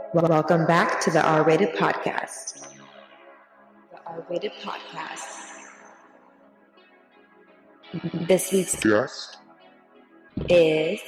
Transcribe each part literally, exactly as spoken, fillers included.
Welcome back to the R-Rated Podcast. The R-Rated Podcast. This week's guest is...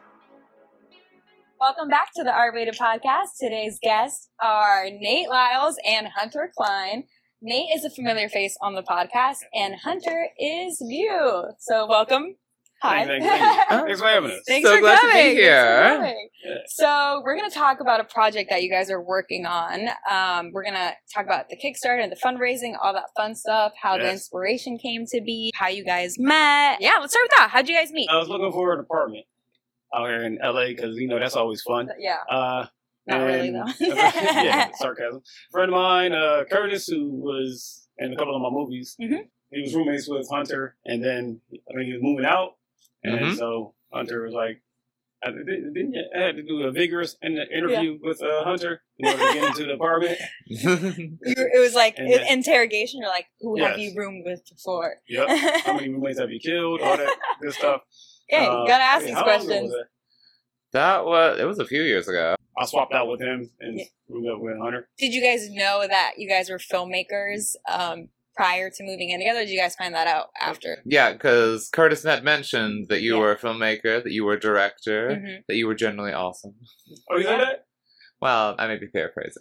Welcome back to the R-Rated Podcast. Today's guests are Nate Lyles and Hunter Klein. Nate is a familiar face on the podcast, and Hunter is new. So welcome. Hi. Thanks, thanks, thanks. Thanks for having us. Thanks so for glad coming. to be here. Thanks for coming. Yeah. So we're going to talk about a project that you guys are working on. Um, we're going to talk about the Kickstarter and the fundraising, all that fun stuff, how Yes. the inspiration came to be, how you guys met. Yeah, let's start with that. How'd you guys meet? I was looking for an apartment out here in L A because, you know, that's always fun. Yeah. Uh, Not really, and- though. yeah, sarcasm. friend of mine, uh, Curtis, who was in a couple of my movies, Mhm. he was roommates with Hunter, and then, I mean, he was moving out, and Mhm. so Hunter was like, I, didn't didn't you, I had to do a vigorous in- interview with uh, Hunter in order to get into the apartment. You- it was like And an then- interrogation. You're like, who have Yes. you roomed with before? Yep. How many roommates have you killed? All that good stuff. Hey, Uh, you gotta ask wait, these how long ago questions. was that? that was it was a few years ago. I swapped out with him and Yeah. moved up with Hunter. Did you guys know that you guys were filmmakers um, prior to moving in together? Or did you guys find that out after? Yeah, because Curtis had mentioned that you Yeah. were a filmmaker, that you were a director, Mhm. that you were generally awesome. Oh, you said that? Well, I may be paraphrasing.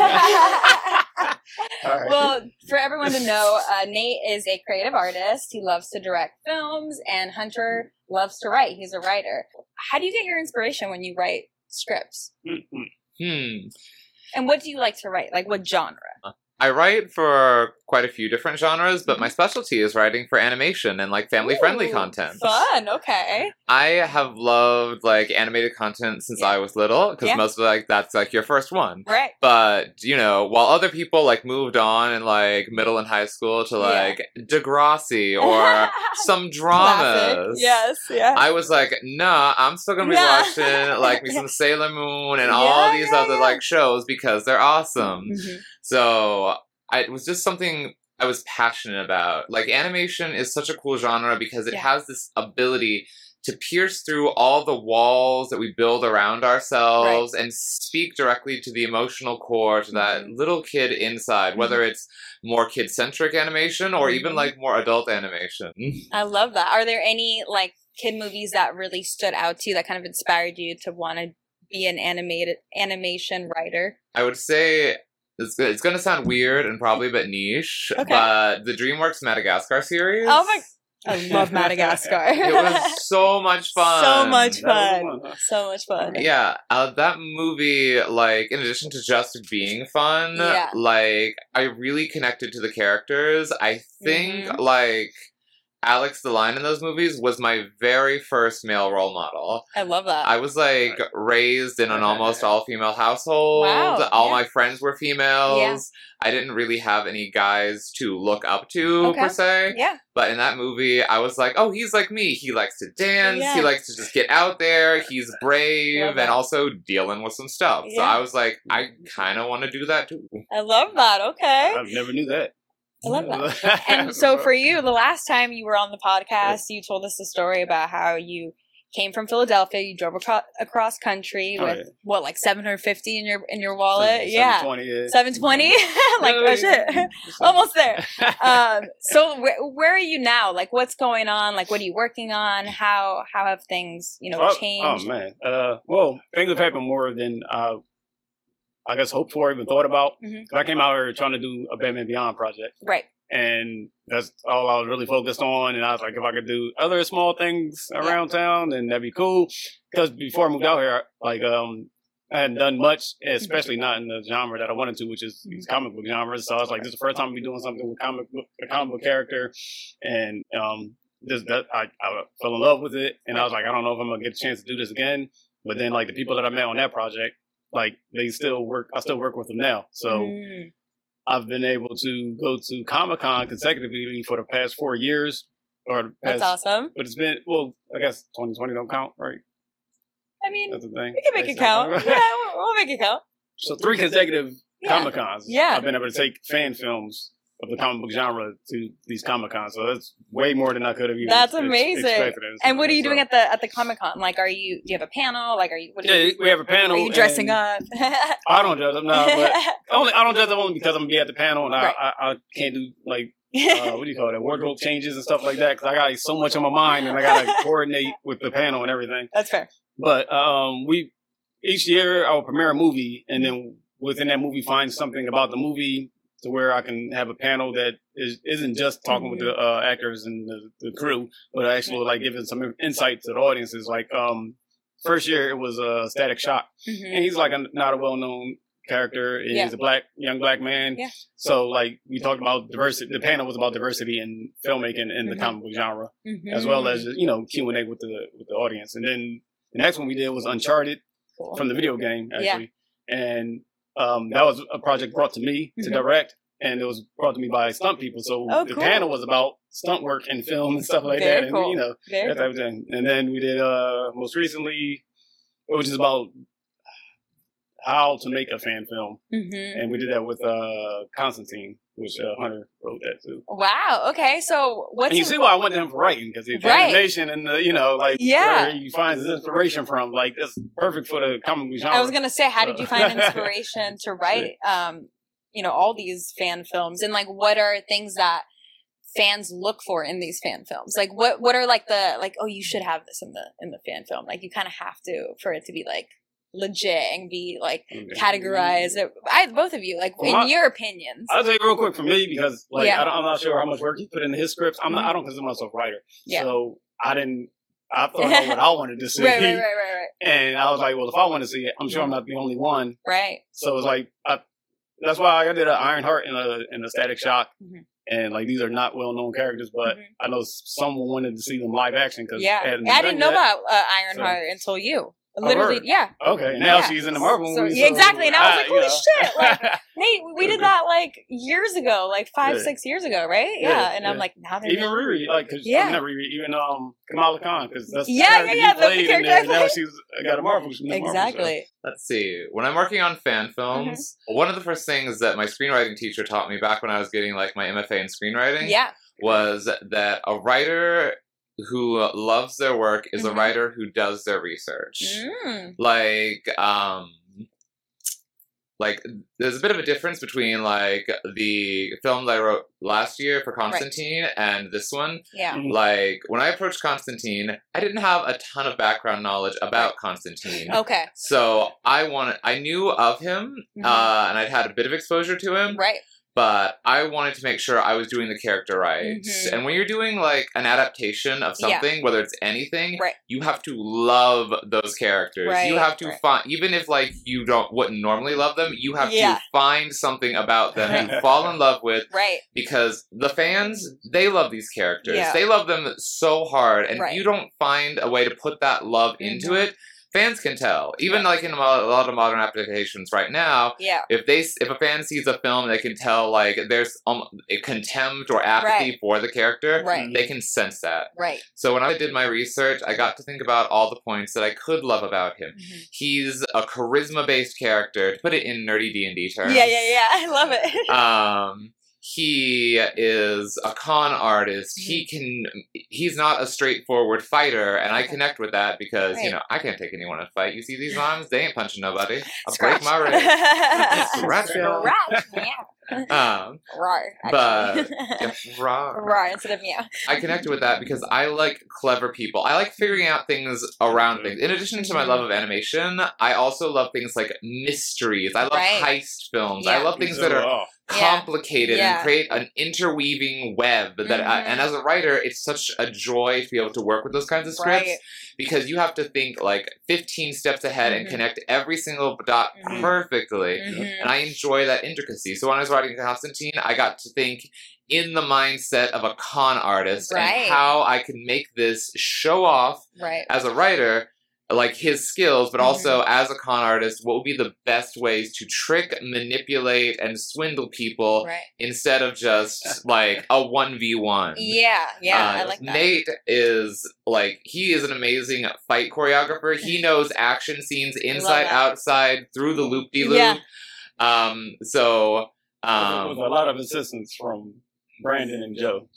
All right. Well, for everyone to know, uh, Nate is a creative artist. He loves to direct films, and Hunter loves to write. He's a writer. How do you get your inspiration when you write scripts? Mhm. Hmm. And what do you like to write? Like, what genre? I write for quite a few different genres, but my specialty is writing for animation and like family-friendly Ooh, content. Fun. Okay. I have loved like animated content since Yeah. I was little, because Yeah. most of like that's like your first one. Right. But, you know, while other people like moved on in like middle and high school to Yeah. like Degrassi or some dramas. Classic. Yes. Yeah. I was like, nah, I'm still gonna be Nah. watching like me some Sailor Moon and all Yeah, these yeah, other yeah. like shows because they're awesome. Mhm. So I, it was just something I was passionate about. Like animation is such a cool genre because it Yeah. has this ability to pierce through all the walls that we build around ourselves and speak directly to the emotional core, to that Mhm. little kid inside, whether it's more kid-centric animation or even Mhm. like more adult animation. I love that. Are there any like kid movies that really stood out to you that kind of inspired you to want to be an animated animation writer? I would say it's, it's going to sound weird and probably a bit niche, Okay. but the DreamWorks Madagascar series. Oh my! I love Madagascar. It was so much fun. So much That was fun. the one, huh? So much fun. Yeah, uh, that movie, like, in addition to just being fun, Yeah. like, I really connected to the characters. I think, Mhm. like, Alex the Lion in those movies was my very first male role model. I love that. I was, like, raised in an almost all-female household. Wow, All yeah. my friends were females. Yeah. I didn't really have any guys to look up to, Okay. per se. yeah. But in that movie, I was like, oh, he's like me. He likes to dance. Yeah. He likes to just get out there. He's brave Love and that. also dealing with some stuff. So Yeah. I was like, I kind of want to do that too. I love that. Okay. I never knew that. I love that. And so for you, the last time you were on the podcast, you told us the story about how you came from Philadelphia. You drove across, across country Oh, with yeah. what, like seven hundred fifty in your in your wallet? Seven- yeah, seven twenty, yeah. seven twenty. Like No, oh yeah. shit, almost there. Um, so where where are you now? Like what's going on? Like what are you working on? How how have things you know oh, changed? Oh man. Uh, well, things have happened more than uh, I guess hoped for, even thought about. Mhm. 'Cause I came out here trying to do a Batman Beyond project, Right. and that's all I was really focused on. And I was like, if I could do other small things around town, then that'd be cool. Because before I moved out here, like um, I hadn't done much, especially not in the genre that I wanted to, which is these comic book genres. So I was like, this is the first time we doing something with comic book, a comic book character, and um, this that I, I fell in love with it, and I was like, I don't know if I'm gonna get a chance to do this again. But then, like the people that I met on that project, like they still work. I still work with them now. So Mm. I've been able to go to Comic Con consecutively for the past four years, or the That's past, awesome. But it's been well, I guess twenty twenty don't count, right? I mean, That's the thing. we can make it count. Yeah, we'll, we'll make it count. So three consecutive Yeah. Comic Cons. Yeah. I've been able to take fan films of the comic book genre to these Comic Cons. So that's way more than I could have even That's ex- amazing. expected. And what are you So- doing at the at the Comic Con? Like, are you? Do you have a panel? Like, are you? What are Yeah, you we have a panel. Are you dressing and up? I don't dress up now, but only I don't dress up only because I'm gonna be at the panel, and Right. I, I I can't do like uh, what do you call it, wardrobe changes and stuff like that because I got like, so much on my mind, and I gotta coordinate with the panel and everything. That's fair. But um, we each year I will premiere a movie, and then within that movie, find something about the movie to where I can have a panel that is, isn't just talking with the uh, actors and the, the crew, but actually like giving some insight to the audiences. Like um, first year it was uh, Static Shock, Mm-hmm. and he's like a, not a well known character. He's Yeah. a black young black man. Yeah. So like we talked about diversity. The panel was about diversity in filmmaking in the Mhm. comic book genre, Mm-hmm. as well as you know Q and A with the with the audience. And then the next one we did was Uncharted Cool. from the video game Yeah. actually, and um, that was a project brought to me to Mhm. direct, and it was brought to me by stunt people. So Oh, the cool. panel was about stunt work and film and stuff like Very that, and cool. you know Very that type of thing. And then we did uh, most recently, which is about how to make a fan film, Mm-hmm. and we did that with uh, Constantine, which uh, Hunter wrote that too. Wow. Okay. So what's And you your- see why I went to him for writing, because the Right. animation and the, you know, like Yeah. where you find his inspiration from, like it's perfect for the comic book genre. I was gonna say, how did you So- find inspiration to write, um, you know, all these fan films, and like, what are things that fans look for in these fan films? Like, what what are like the like, oh, you should have this in the in the fan film. Like, you kind of have to for it to be like legit and be like Okay. categorized. I both of you, like, Well, in my- your opinions. I'll tell you real quick for me because like Yeah. I don't, I'm not sure how much work he put into his scripts. I'm not, I don't consider myself a writer, Yeah. so I didn't. I thought out what I wanted to see, Right, right, right, right, and I was like, well, if I want to see it, I'm sure I'm not the only one. right, right. So it's like I, that's why I did an Iron Heart and a and a Static Shock, Mhm. and like these are not well known characters, but Mhm. I know someone wanted to see them live action because Yeah, I didn't know about uh, Ironheart until you. Literally, word. yeah. Okay, now Yeah. she's in the Marvel So, movie. yeah, exactly, and I was ah, like, you holy know. shit, like, Nate, we did that like years ago, like five, Yeah. six years ago, right? Yeah, Yeah, and I'm yeah. like, now they're Even doing- Riri, like, cause Yeah. yeah, not Riri, even um Kamala Khan, because that's the Yeah, character yeah, yeah, he the played in character there, I and now played. she's got a Marvel, she's in the Marvel show. exactly. Let's see. When I'm working on fan films, Mm-hmm. one of the first things that my screenwriting teacher taught me back when I was getting like my M F A in screenwriting Yeah, was that a writer who loves their work is Mhm. a writer who does their research. mm. Like, um, like there's a bit of a difference between like the film that I wrote last year for Constantine and this one. yeah, Mhm. Like when I approached Constantine, I didn't have a ton of background knowledge about Constantine. okay, So I wanted, I knew of him, Mhm. uh, and I'd had a bit of exposure to him, right, but I wanted to make sure I was doing the character right. Mhm. And when you're doing like an adaptation of Yeah. something, whether it's anything, Right. you have to love those characters. Right, You have to right. find, even if like you don't wouldn't normally love them, you have Yeah. to find something about them you fall in love with, right, because the fans, they love these characters. Yeah. They love them so hard, and Right. if you don't find a way to put that love into Mhm. it, fans can tell. Even Yeah. like in a mo- a lot of modern applications right now, yeah, if they s- if a fan sees a film, they can tell like there's um, a contempt or apathy Right. for the character. right, They can sense that. right. So when I did my research, I got to think about all the points that I could love about him. Mhm. He's a charisma-based character, to put it in nerdy D and D terms. Yeah, yeah, yeah. I love it. Um, he is a con artist. Mm-hmm. He can. He's not a straightforward fighter, and I Okay. connect with that because Right. you know I can't take anyone to fight. You see these moms? They ain't punching nobody. I'll Scratch. break my wrist. Scratch. Scratch. Yeah. Um, Roar. But- actually. yeah, rah. Roar instead of meow. I connected with that because I like clever people. I like figuring out things around things. In addition to my love of animation, I also love things like mysteries. I love Right. heist films. Yeah. I love things that are Oh, Yeah. complicated Yeah. and create an interweaving web that I, Mhm. and as a writer it's such a joy to be able to work with those kinds of scripts Right. because you have to think like fifteen steps ahead Mhm. and connect every single dot Mhm. perfectly, Mhm. and I enjoy that intricacy. So when I was writing Constantine, I got to think in the mindset of a con artist Right. and how I can make this show off Right. as a writer, like his skills, but Mhm. also as a con artist, what would be the best ways to trick, manipulate, and swindle people Right. instead of just like a one v one. Yeah. Yeah. Uh, I like that. Nate is like, he is an amazing fight choreographer. He knows action scenes inside, that. outside, through the loop de loop. Yeah. Um, so Um, with a lot of assistance from Brandon and Joe.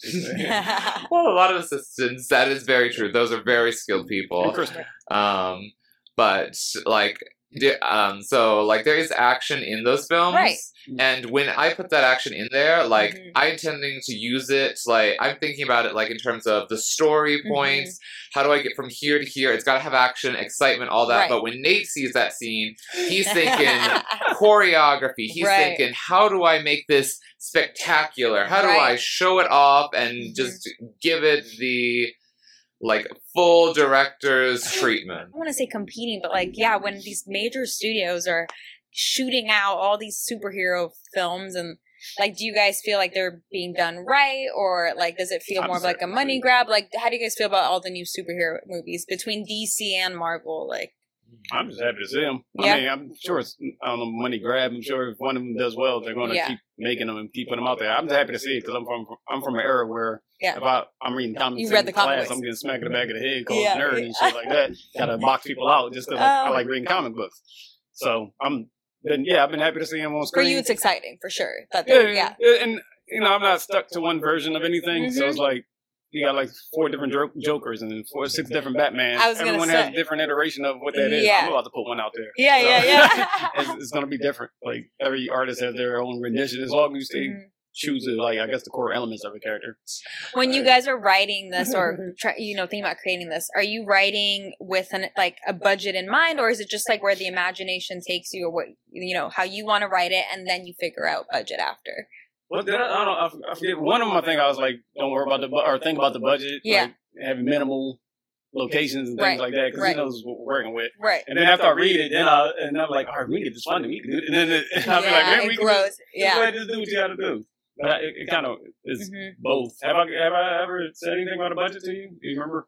well, a lot of assistants. That is very true. Those are very skilled people. And Kristen. Um, but like, di- um, so like there is action in those films, Right. and when I put that action in there, like Mhm. I'm intending to use it. Like I'm thinking about it like in terms of the story points. How do I get from here to here? It's got to have action, excitement, all that. Right. But when Nate sees that scene, he's thinking choreography. He's Right. thinking, how do I make this spectacular? How do Right. I show it off and Mhm. just give it the like full director's treatment? I want to say competing, but like, yeah, when these major studios are shooting out all these superhero films, and like, do you guys feel like they're being done right, or like, does it feel I'm more of like a certain. money grab? Like, how do you guys feel about all the new superhero movies between D C and Marvel? Like, I'm just happy to see them. Yeah. I mean, I'm sure it's, I don't know, money grab. I'm sure if one of them does well, they're going to Yeah. keep making them and keep putting them out there. I'm just happy to see it because I'm from I'm from an era where Yeah. if I, I'm reading comics You in read the comic class, books. I'm getting smacked in the back of the head called Yeah. a nerd and shit like that. Got to box people out just because I Oh. like reading comic books. So I'm, then yeah, I've been happy to see him on for screen. you, it's exciting for sure. That yeah, they're- yeah. yeah, and you know, I'm not stuck to one version of anything. So Mhm. it's like you got like four different jo- Jokers and four, six different Batmans. I was gonna Everyone say. has a different iteration of what that is. Yeah. I'm about to put one out there. Yeah, So, yeah, yeah. it's, it's going to be different. Like every artist has their own rendition. As long as they Mhm. choose to, like, I guess the core elements of a character. When you guys are writing this, or try, you know, thinking about creating this, are you writing with an like a budget in mind, or is it just like where the imagination takes you, or what you know, how you want to write it, and then you figure out budget after? What did I, I don't know. I forget. One of them, I think I was like, don't worry about the bu- or think about the budget. Yeah. Like, having minimal locations and things Right. like that because Right. he knows what we're working with. Right. And then after I read it, then I and I'm like, all right, we can get this funding. We can do it. And then it, I'll be like, Yeah, man, it we can grows. just, Yeah. just let this do what you got to do. But I, it, it kind of is Mhm. both. Have I have I ever said anything about a budget to you? Do you remember?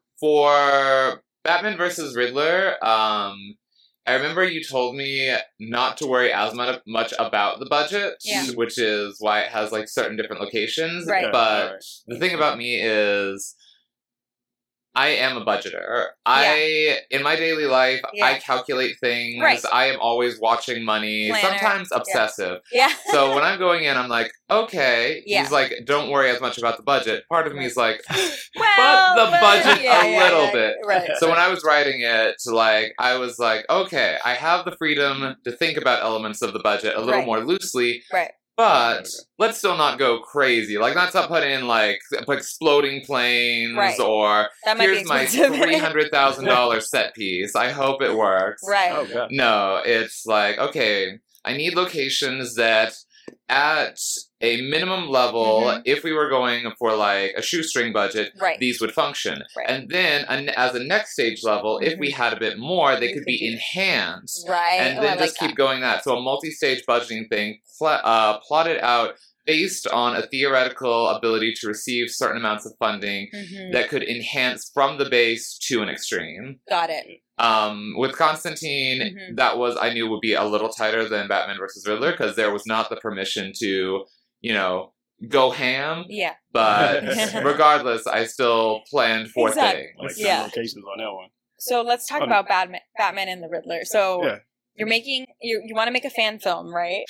For Batman versus Riddler, um, I remember you told me not to worry as much, much about the budget, Yeah. which is why it has like certain different locations. Right. Okay, But all right. the thing about me is I am a budgeter. I in my daily life Yeah. I calculate things. Right. I am always watching money, Planner. sometimes Yeah. obsessive. Yeah. So when I'm going in, I'm like, okay. Yeah. He's like, don't worry as much about the budget. Part of me is like, well, the budget yeah, a yeah, little yeah, bit. Right. so when I was writing it, like I was like, okay, I have the freedom to think about elements of the budget a little Right. more loosely, Right. but Okay. let's still not go crazy. Like, not to put in like exploding planes Right. or That might be here's my expensive. three hundred thousand dollars set piece. I hope it works. Right. Oh god. No, it's like, okay, I need locations that at a minimum level, Mhm. if we were going for like a shoestring budget, Right. these would function. Right. And then an, as a next stage level, if we had a bit more, they You could could be do- enhanced. Right. And Oh, then I like just keep that. going that. So a multi-stage budgeting thing pl- uh, plotted out based on a theoretical ability to receive certain amounts of funding Mhm. that could enhance from the base to an extreme. Got it. Um, with Constantine, Mhm. that was, I knew would be a little tighter than Batman versus Riddler because there was not the permission to, you know, go ham. Yeah. But regardless, I still planned for Exactly. things. Like Yeah. some locations on that one. So let's talk Um, about Batman, Batman and the Riddler. So Yeah. you're making you you want to make a fan film, right?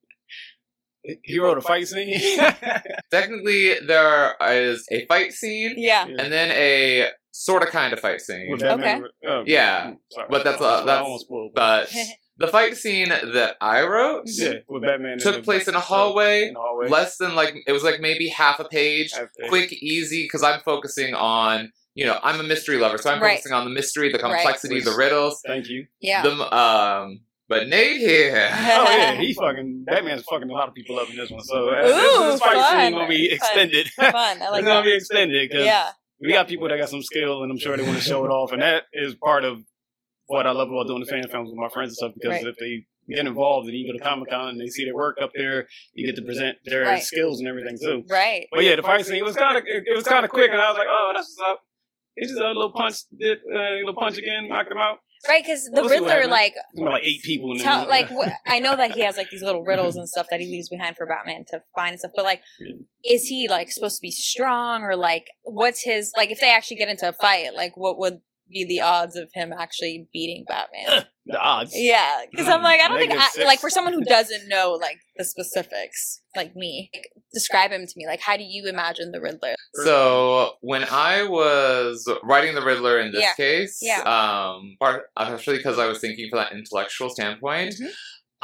He wrote a fight scene. Technically, there is a fight scene Yeah. and then a sort of kind of fight scene. With Batman- oh, Yeah, sorry. but that's, uh, I that's- almost spoiled. But the fight scene that I wrote yeah, with Batman took in the- place in a hallway, in the hallway. less than like, it was like maybe half a page. Half page. Quick, easy, because I'm focusing on, you know, I'm a mystery lover, so I'm Right. focusing on the mystery, the Right. complexity, the Which- riddles. Thank you. Yeah. The, um, but Nate here. Oh yeah, he fucking Batman's fucking a lot of people up in this one. So uh, Ooh, this, this fight fun. scene gonna be Fun. extended. Fun. I it's like gonna that. be extended because Yeah. we got people that got some skill, and I'm sure they want to show it off. And that is part of what I love about doing the fan films with my friends and stuff. Because Right. if they get involved and you go to Comic Con and they see their work up there, you get to present their Right. skills and everything too. Right. But yeah, the fight scene was kind of it, it was kind of quick, and I was like, oh, that's what's up. He just a little punch, did uh, a little punch again, knocked him out. Right, because the We'll see what Riddler, happens. like, There were like eight people in there. tell, like wh- I know that he has like these little riddles and stuff that he leaves behind for Batman to find and stuff. But like, is he like supposed to be strong, or like, what's his like? If they actually get into a fight, like, what would be the odds of him actually beating Batman? The odds. Yeah, because I'm like, I don't think, Negative I, six. like, for someone who doesn't know, like, the specifics, like me, like, describe him to me. Like, how do you imagine the Riddler? So when I was writing the Riddler in this Yeah. case, Yeah. um, part, actually because I was thinking from that intellectual standpoint, Mhm.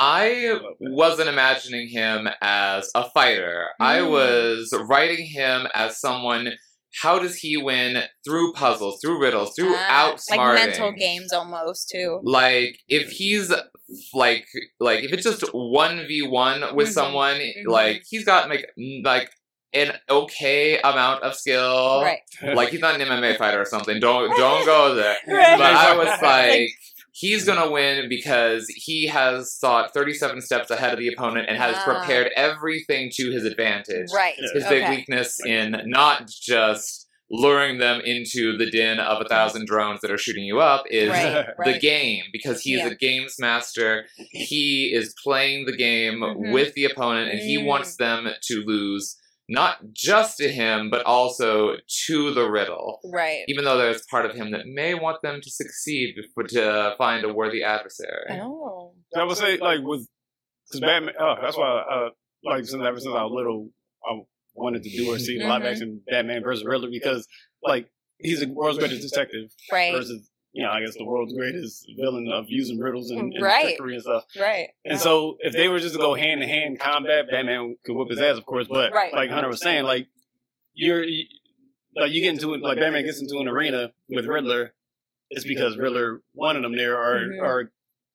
I wasn't imagining him as a fighter. I Mm. was writing him as someone. How does he win through puzzles, through riddles, through Ah, outsmarting? like mental games almost, too. Like if he's like like if it's just one v one with Mhm. someone, Mhm. like he's got like like an okay amount of skill. Right. Like he's not an M M A fighter or something. Don't don't go there. Right. But I was Like- like, he's gonna win because he has thought thirty-seven steps ahead of the opponent and has Ah. prepared everything to his advantage. Right. Yeah. His Okay. big weakness in not just luring them into the din of a thousand drones that are shooting you up is Right, the right. game, because he is Yeah. a games master. He is playing the game Mhm. with the opponent, and he Mm. wants them to lose, not just to him, but also to the riddle. Right. Even though there's part of him that may want them to succeed before to find a worthy adversary. Oh. I would say, like, with, because Batman, oh, that's why, uh, like, since ever since I was little, I wanted to do or see live Mhm. action Batman versus Riddler because, like, he's the world's greatest detective Right. versus, you know, I guess the world's greatest villain of using riddles and, and Right. trickery and stuff. Right. And so, if they were just to go hand to hand combat, Batman could whip his ass, of course. But Right. like Hunter was saying, like you're you, like you get into it, like Batman gets into an arena with Riddler, it's because Riddler wanted him there, or Mhm. or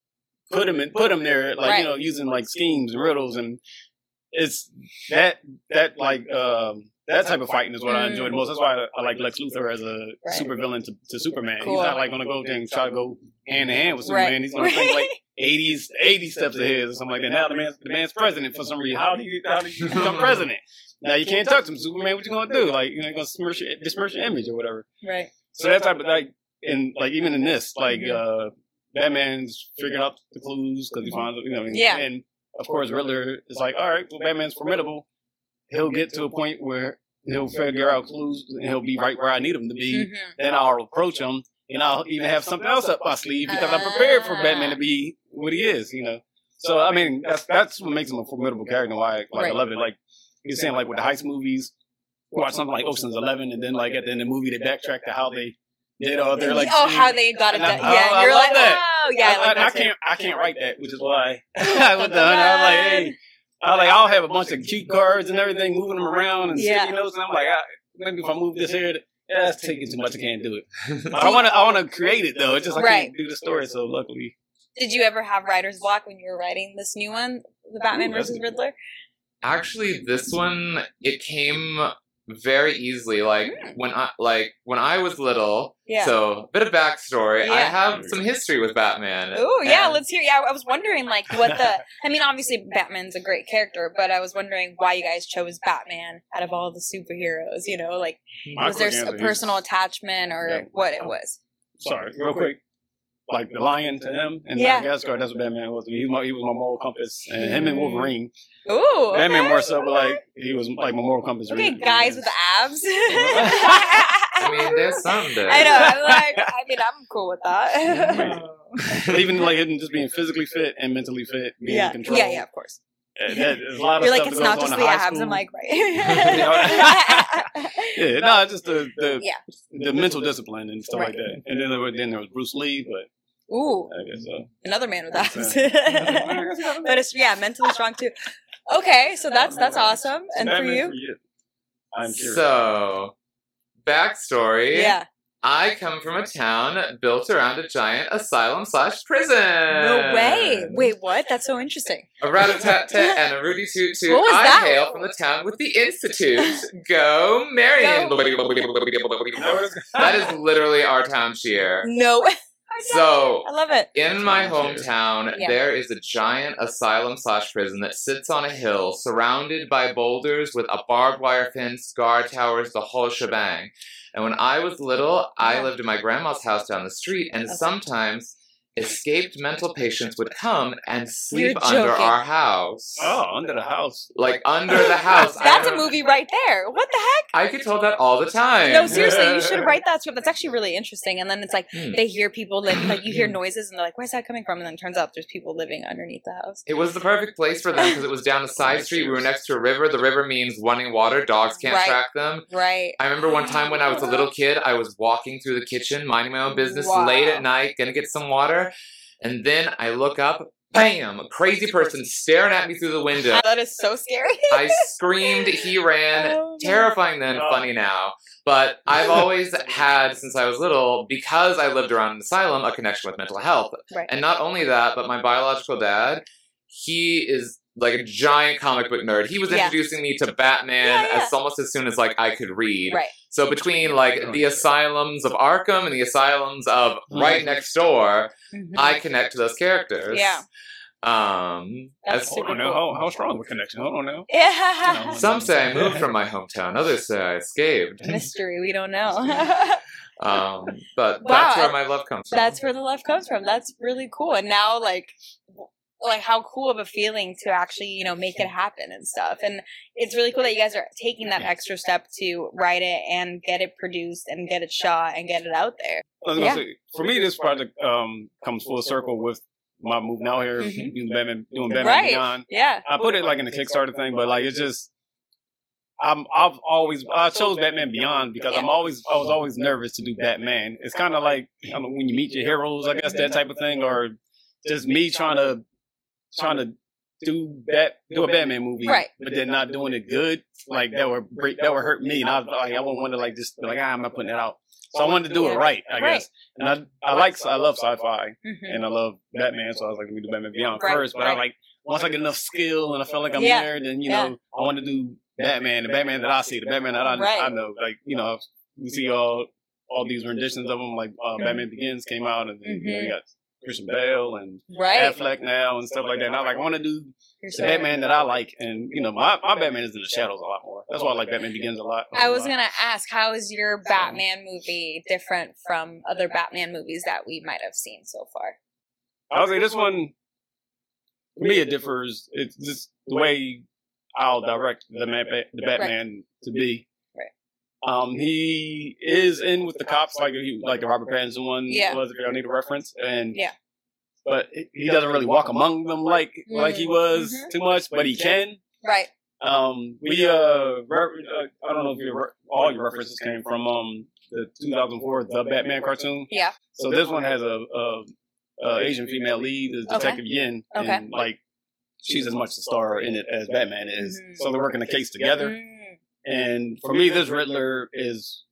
put him in, put him there, like Right. you know, using like schemes and riddles, and it's that that like um that type of fighting is what I enjoy the most. That's why I, I like Lex Luthor as a Right. super villain to, to Superman. Cool. He's not like gonna go there and try to go hand in hand with Right. Superman. He's gonna think like eighties, eighty steps ahead or something like that. Now the man's the man's president for some reason. How do you how do you become president? Now you can't talk to him, Superman. What you gonna do? Like you're gonna smirch your, disperse your image or whatever. Right. So that type of like, and like even in this, like Mhm. uh Batman's figuring out the clues because he finds you know, and, Yeah. and of course Riddler is like, all right, well Batman's formidable. He'll get to a point where he'll figure out clues and he'll be right where I need him to be. Mhm. Then I'll approach him and I'll even have something else up my sleeve because I'm prepared for Batman to be what he is, you know. So I mean, that's that's what makes him a formidable character and why like, Right. I love it. Like you're saying, like with the heist movies, watch something like Ocean's Eleven, and then like at the end of the movie they backtrack to how they did all their like. oh, scene. how they got it And I- done. I- Yeah, I you're love like, that. oh, yeah, I, I, like I, I that too. can't I can't write that, which is why I with the hunter I was like, hey, I like I'll have a bunch of cute cards and everything, moving them around and Yeah. sticky notes, and I'm like, I, maybe if I move this here, yeah, that's taking too much. I can't do it. But I want to I want to create it though. It's just I Right. can't do the story. So luckily, Did you ever have writer's block when you were writing this new one, the Batman Ooh, that's- versus Riddler? Actually, this one, it came very easily. Like Mm. when I like when I was little. Yeah. So bit of backstory. I Yeah. have some history with Batman. Oh yeah, And- let's hear. Yeah, I was wondering like what the. I mean, obviously Batman's a great character, but I was wondering why you guys chose Batman out of all the superheroes. You know, like My was there quick a answer is- personal attachment or Yeah. what it was? sorry, real quick. Like the lion to him and Yeah. Madagascar, that's what Batman was. He was my, he was my moral compass, and him and Wolverine. Ooh, Batman okay. more so, but like he was like my moral compass. Okay, really. guys with abs. I mean, there's some there. I know. I'm like, I mean, I'm cool with that. Even like him just being physically fit and mentally fit, being yeah, in control. yeah, yeah. Of course. Uh, that- there's a lot of You're like, stuff it's that not goes just on the in high abs. school. I'm like, right. Yeah, no, just the the, Yeah. the mental discipline and stuff Right. like that. And then there, was, then there was Bruce Lee, but Ooh, I guess so. another man with That's abs. it. but it's yeah, mentally strong too. Okay, so that's that's awesome. And for Batman you, I'm curious. So, backstory. yeah. I come from a town built around a giant asylum slash prison. No way. Wait, what? That's so interesting. A rat-a-tat-tat and a Rudy Toot Toot. What was I that? hail from the town with the Institute. Go Marion. Go. That is literally our town cheer. No. So, I love it. in my hometown, Yeah. there is a giant asylum slash prison that sits on a hill surrounded by boulders with a barbed wire fence, guard towers, the whole shebang. And when I was little, I Yeah. lived in my grandma's house down the street, and Okay. sometimes escaped mental patients would come and sleep You're under joking. our house. Oh, under the house. Like, under the house. That's I, a movie right there. What the heck? I get told that all the time. No, seriously, you should write that script. That's actually really interesting. And then it's like Hmm. they hear people live, like you hear noises, and they're like, "Where's that coming from?" And then it turns out there's people living underneath the house. It was the perfect place for them because it was down a side street. We were next to a river. The river means running water. Dogs can't Right. track them. Right. I remember one time when I was a little kid, I was walking through the kitchen, minding my own business, Wow. late at night, gonna get some water. And then I look up, bam, a crazy person staring at me through the window. That is so scary. I screamed, he ran, Oh, terrifying then, no. funny now. But I've always had, since I was little, because I lived around an asylum, a connection with mental health. Right. And not only that, but my biological dad, he is like a giant comic book nerd. He was Yeah. introducing me to Batman Yeah, yeah. as almost as soon as like I could read. Right. So between like the asylums of Arkham and the asylums of right next door, Mhm. I connect to those characters. Yeah. Um, That's as Hold on now. How, how strong of a connection? Hold on now. Yeah. some say I moved from my hometown, others say I escaped. Mystery. We don't know. Um, but Wow, that's where I- my love comes from. That's where the love comes from. That's really cool. And now, like, like how cool of a feeling to actually, you know, make it happen and stuff. And it's really cool that you guys are taking that extra step to write it and get it produced and get it shot and get it out there. I was gonna Yeah. say, for me, this project um, comes full circle with my moving out here, Mhm. doing Batman, doing Batman Right. Beyond. Yeah. I put it like in the Kickstarter thing, but like it's just, I'm I've always I chose Batman Beyond because I'm always I was always nervous to do Batman. It's kind of like I don't know, when you meet your heroes, I guess that type of thing, or just me trying to trying to do bat do a Batman movie, Right. but then not doing it good. Like that would break that would hurt me, and I was like I wouldn't want to like just be like ah, I'm not putting it out. So I wanted to do it right, I Right. guess. And I I like I love sci-fi Mhm. and I love Batman, so I was like, let me do Batman Beyond Right, first. But I right. like once I get enough skill and I feel like I'm Yeah, there, then you yeah. know I want to do Batman, the Batman that I see, the Batman that I, Right. I know. Like you know, you see all all these renditions of them. Like uh, Mhm. Batman Begins came out, and then you know Mhm. you got Christian Bale and Right. Affleck now and stuff like that. And I like I want to do You're the so Batman that I like, and you know my, my Batman is in the shadows a lot more. That's why I like Batman Begins a lot. I was gonna ask, how is your Batman movie different from other Batman movies that we might have seen so far? I would say this one, for me, it differs. It's just the way I'll direct the man, the Batman to be. Right. Um, he is in with the cops, like he, like the Robert Pattinson one Yeah. was. If y'all need a reference, and Yeah. but he doesn't really walk among them like like he was Mhm. too much, but he can. Right. Um, we uh, re- uh, I don't know if your re- all your references came from um the two thousand four The Batman cartoon. Yeah. So this one has a, a, a Asian female lead, is Okay. Detective Yin, Okay. and like she's as much a star in it as Batman is. Mhm. So they're working the case together. Mm. And for me, this Riddler is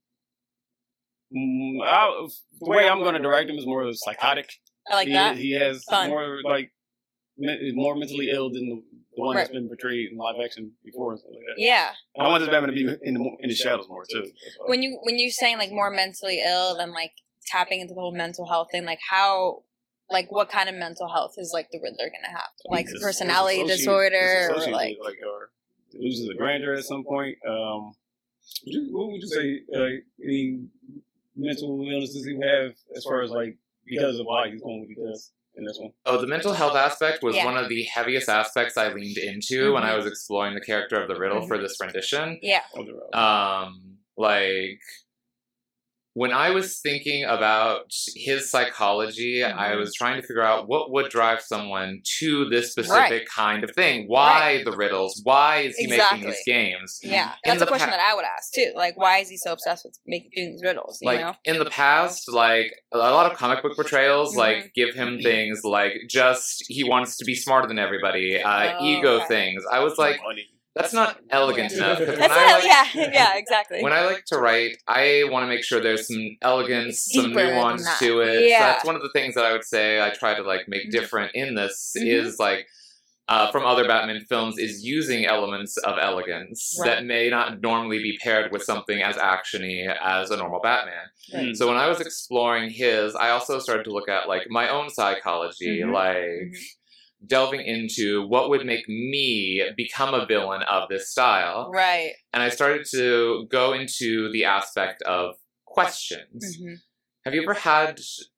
mm, I, the way I'm going to direct him is more psychotic. I like he, that. He has Fun. more like men- is more mentally ill than the, the one that's Right. been portrayed in live action before and stuff like that. Yeah. And I want this Batman to be in the in the shadows more too. That's why. When you when you're saying like more mentally ill than like tapping into the whole mental health thing, like how like what kind of mental health is like the Riddler gonna have? Like Dis- personality dissociate- disorder or dissociate, like like or loses a grandeur at some point. Um, would you- what would you say? Uh, any mental illnesses he have as far as like because of why he's doing what he does in this one? Oh, the mental health aspect was Yeah. one of the heaviest aspects I leaned into when I Mhm. was exploring the character of the Riddle for this rendition. yeah. On the road. Um, like when I was thinking about his psychology, I Mhm. was trying to figure out what would drive someone to this specific kind of thing. Why the riddles? Why is he Exactly. making these games? Yeah. In That's the a question pa- that I would ask too. Like why is he so obsessed with making doing these riddles? You Like know? in the past, like a lot of comic book portrayals, Mhm. like give him things like just he wants to be smarter than everybody, uh, Oh, ego right. things. I was like, Money. that's not elegant enough. 'cause when That's I not, like- yeah, yeah, exactly. When I like to write, I want to make sure there's some elegance, some Deeper than nuance that. to it. Yeah. So that's one of the things that I would say I try to like make Mhm. different in this Mhm. is like uh, from other Batman films is using elements of elegance Right. that may not normally be paired with something as actiony as a normal Batman. Right. So when I was exploring his, I also started to look at like my own psychology, Mhm. like Mhm. delving into what would make me become a villain of this style. Right. And I started to go into the aspect of questions. Mhm. Have you ever had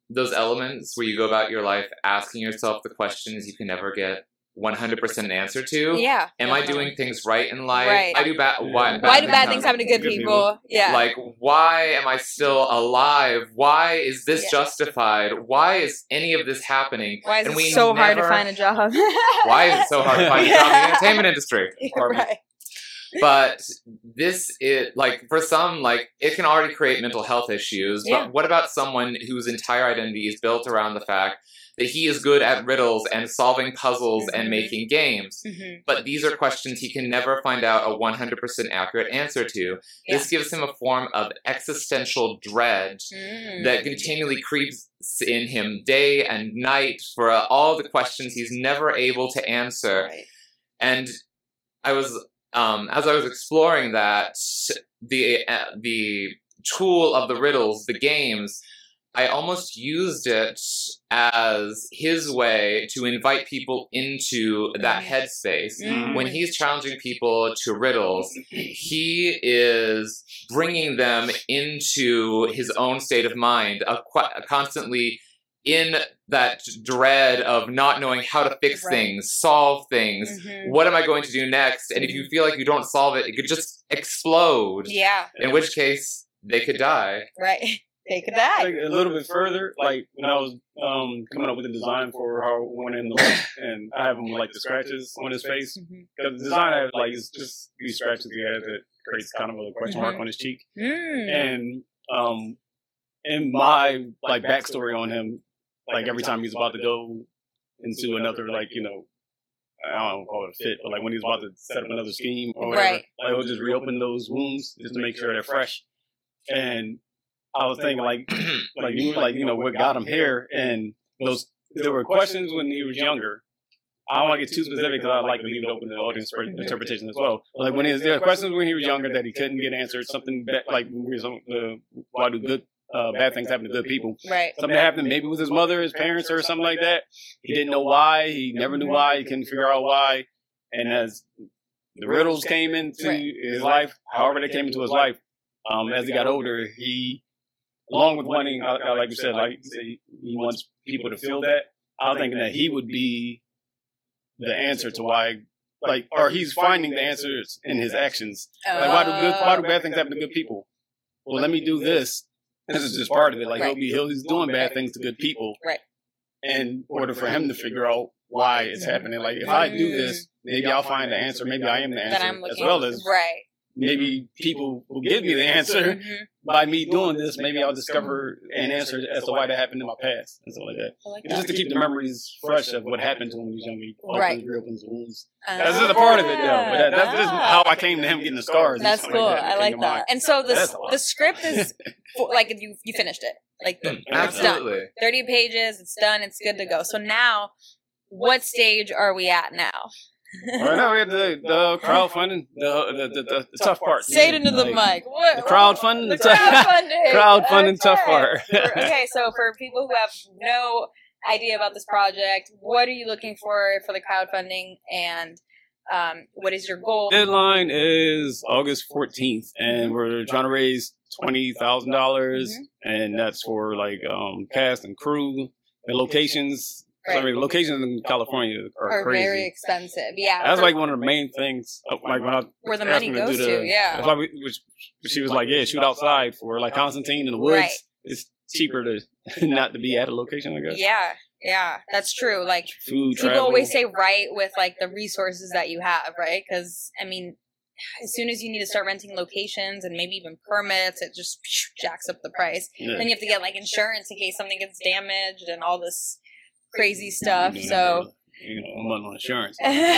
those elements where you go about your life asking yourself the questions you can never get one hundred percent an answer to. Yeah. Am definitely. I doing things right in life? Right. I do bad. Why, Why do bad things happen to good Good people? people. Yeah. Like, why am I still alive? Why is this Yeah. justified? Why is any of this happening? Why is And it we so hard to never- find a job? Why is it so hard to find a job in the entertainment industry? Right. But this is like for some, like it can already create mental health issues. Yeah. But what about someone whose entire identity is built around the fact that he is good at riddles and solving puzzles Mhm. and making games? Mhm. But these are questions he can never find out a one hundred percent accurate answer to. Yeah. This gives him a form of existential dread Mm. that continually creeps in him day and night for uh, all the questions he's never able to answer. Right. And I was, um, as I was exploring that, the uh, the tool of the riddles, the games, I almost used it as his way to invite people into that headspace. Mm. When he's challenging people to riddles, he is bringing them into his own state of mind, a, qu- constantly in that dread of not knowing how to fix Right. things, solve things. Mhm. What am I going to do next? And if you feel like you don't solve it, it could just explode. Yeah. In which case, they could die. Right. Take a die. Like a little bit further, like when I was um, coming up with the design for how it went in the look, and I have him with like the scratches on his face. Mhm. Because the design I have like it's just these scratches he has that creates kind of a question mark Mhm. on his cheek. Mm. And um, in my like backstory on him, like every time he's about to go into another like you know. I don't call it a fit, but like when he's about to set up another scheme or whatever, Right. like he'll just reopen those wounds just to make sure they're fresh. And I was thinking like, like you were like, you know, what got him here? And those there were questions when he was younger. I don't want to get too specific because I like to leave it open to the audience for interpretation as well. But like when he was, there were questions when he was younger that he couldn't get answered. Something that, like some, uh, why do good uh, bad things happen to good people? Right. Something happened maybe with his mother, his parents, or something like that. He didn't know why. He never knew why. He couldn't figure out why. And as the riddles came into Right. his life, however they came into his life, um, as he got older, he, along with wanting, uh, uh, like you said, like you say, he wants people to feel that. I was thinking that he would be the answer to why, like, or he's finding the answers in his actions. Like, why do good, why do bad things happen to good people? Well, let me do this. This is just part of it. Like he'll be, he'll, he's doing bad things to good people. Right. In order for him to figure out why it's happening. Like if I do this, maybe I'll find the answer. Maybe I am the That answer, I'm looking as well as right. maybe people will give me the answer Mhm. by me doing this. Maybe I'll discover an answer as to why that happened in my past and stuff like that. I like It's just that. to keep the memories fresh of what happened to him when he was young. He opens, Right. reopens wounds. Ah. That's just a part of it, though. But that, that's just how I came to him getting the scars. and That's stuff cool. Like that. I It like came to mind. that. And so the That's a lot. the script is for, like you you finished it. Like the, it's done. Absolutely. thirty pages. It's done. It's good to go. So now, what stage are we at now? Right now, we had the, the crowdfunding, the, the, the, the, the tough part. Say it into the Like, mic. What? The crowdfunding, The the tough- crowdfunding. crowdfunding tough Okay. part. For- okay, so for people who have no idea about this project, what are you looking for for the crowdfunding, and um, what is your goal? Deadline is August fourteenth, and we're trying to raise twenty thousand dollars, Mm-hmm. and that's for like um, cast and crew and locations. Right. Sorry, locations in California are, Are crazy. very expensive. Yeah, That's for- like one of the main things. Of, like when I where the asked money me goes do the, to. Yeah. that's why we, which, she was like, "Yeah, shoot outside for like Constantine in the woods. Right. It's cheaper to not to be at a location, I guess. Yeah, yeah, that's true. Like Food, people travel. always say, write with like the resources that you have, right? Because I mean, as soon as you need to start renting locations and maybe even permits, it just jacks up the price. Yeah. Then you have to get like insurance in case something gets damaged and all this crazy stuff. You know, So, you know, I'm on insurance.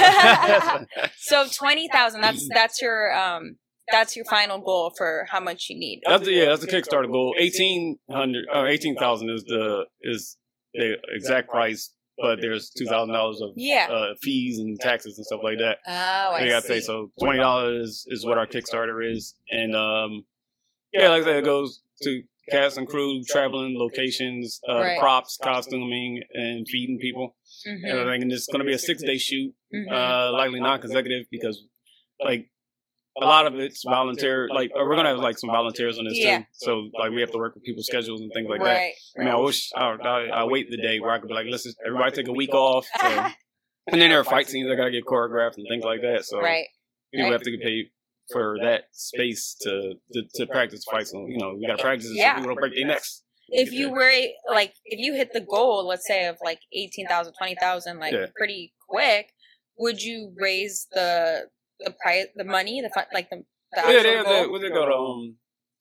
so twenty thousand. That's that's your um that's your final goal for how much you need. That's the, yeah, that's the Kickstarter goal. Eighteen hundred or eighteen thousand is the is the exact price, but there's two thousand dollars of Yeah. uh, fees and taxes and stuff like that. Oh, I I gotta see. say, so twenty dollars is what our Kickstarter is, and um, yeah, like I said, it goes to cast and crew, traveling, locations, uh, Right. props, costuming, and feeding people. Mhm. And I think it's going to be a six day shoot, Mhm. uh, likely non consecutive because, like, a lot of it's volunteer. Like uh, we're gonna have like some volunteers on this Yeah. too. So like we have to work with people's schedules and things like that. right. I mean, I wish I, I, I wait the day where I could be like, listen, everybody take a week off. So, and then there are fight scenes that gotta get choreographed and things like that. So right. people right. have to get paid for that space to to, to practice fights. And, you know, we gotta practice it Yeah. so people don't break their necks. If you were like, if you hit the goal, let's say of like eighteen thousand, twenty thousand, like Yeah. pretty quick, would you raise the the price, the money, the fun, like the, the actual Yeah, they, goal? they, what they go to um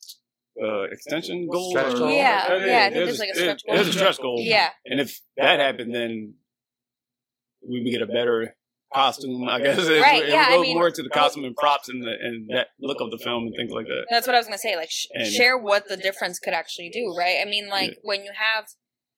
uh extension goal? Stretch or- goal? Yeah, Uh, yeah, I think there's like a stretch goal. There's a stretch goal. Yeah, And if that happened, then we would get a better costume, I guess. It, Right, it yeah, would I go mean- more to the costume and props and, the, and that look of the film and things like that. that's what I was gonna say. Like, sh- And- share what the difference could actually do, right? I mean, like Yeah. when you have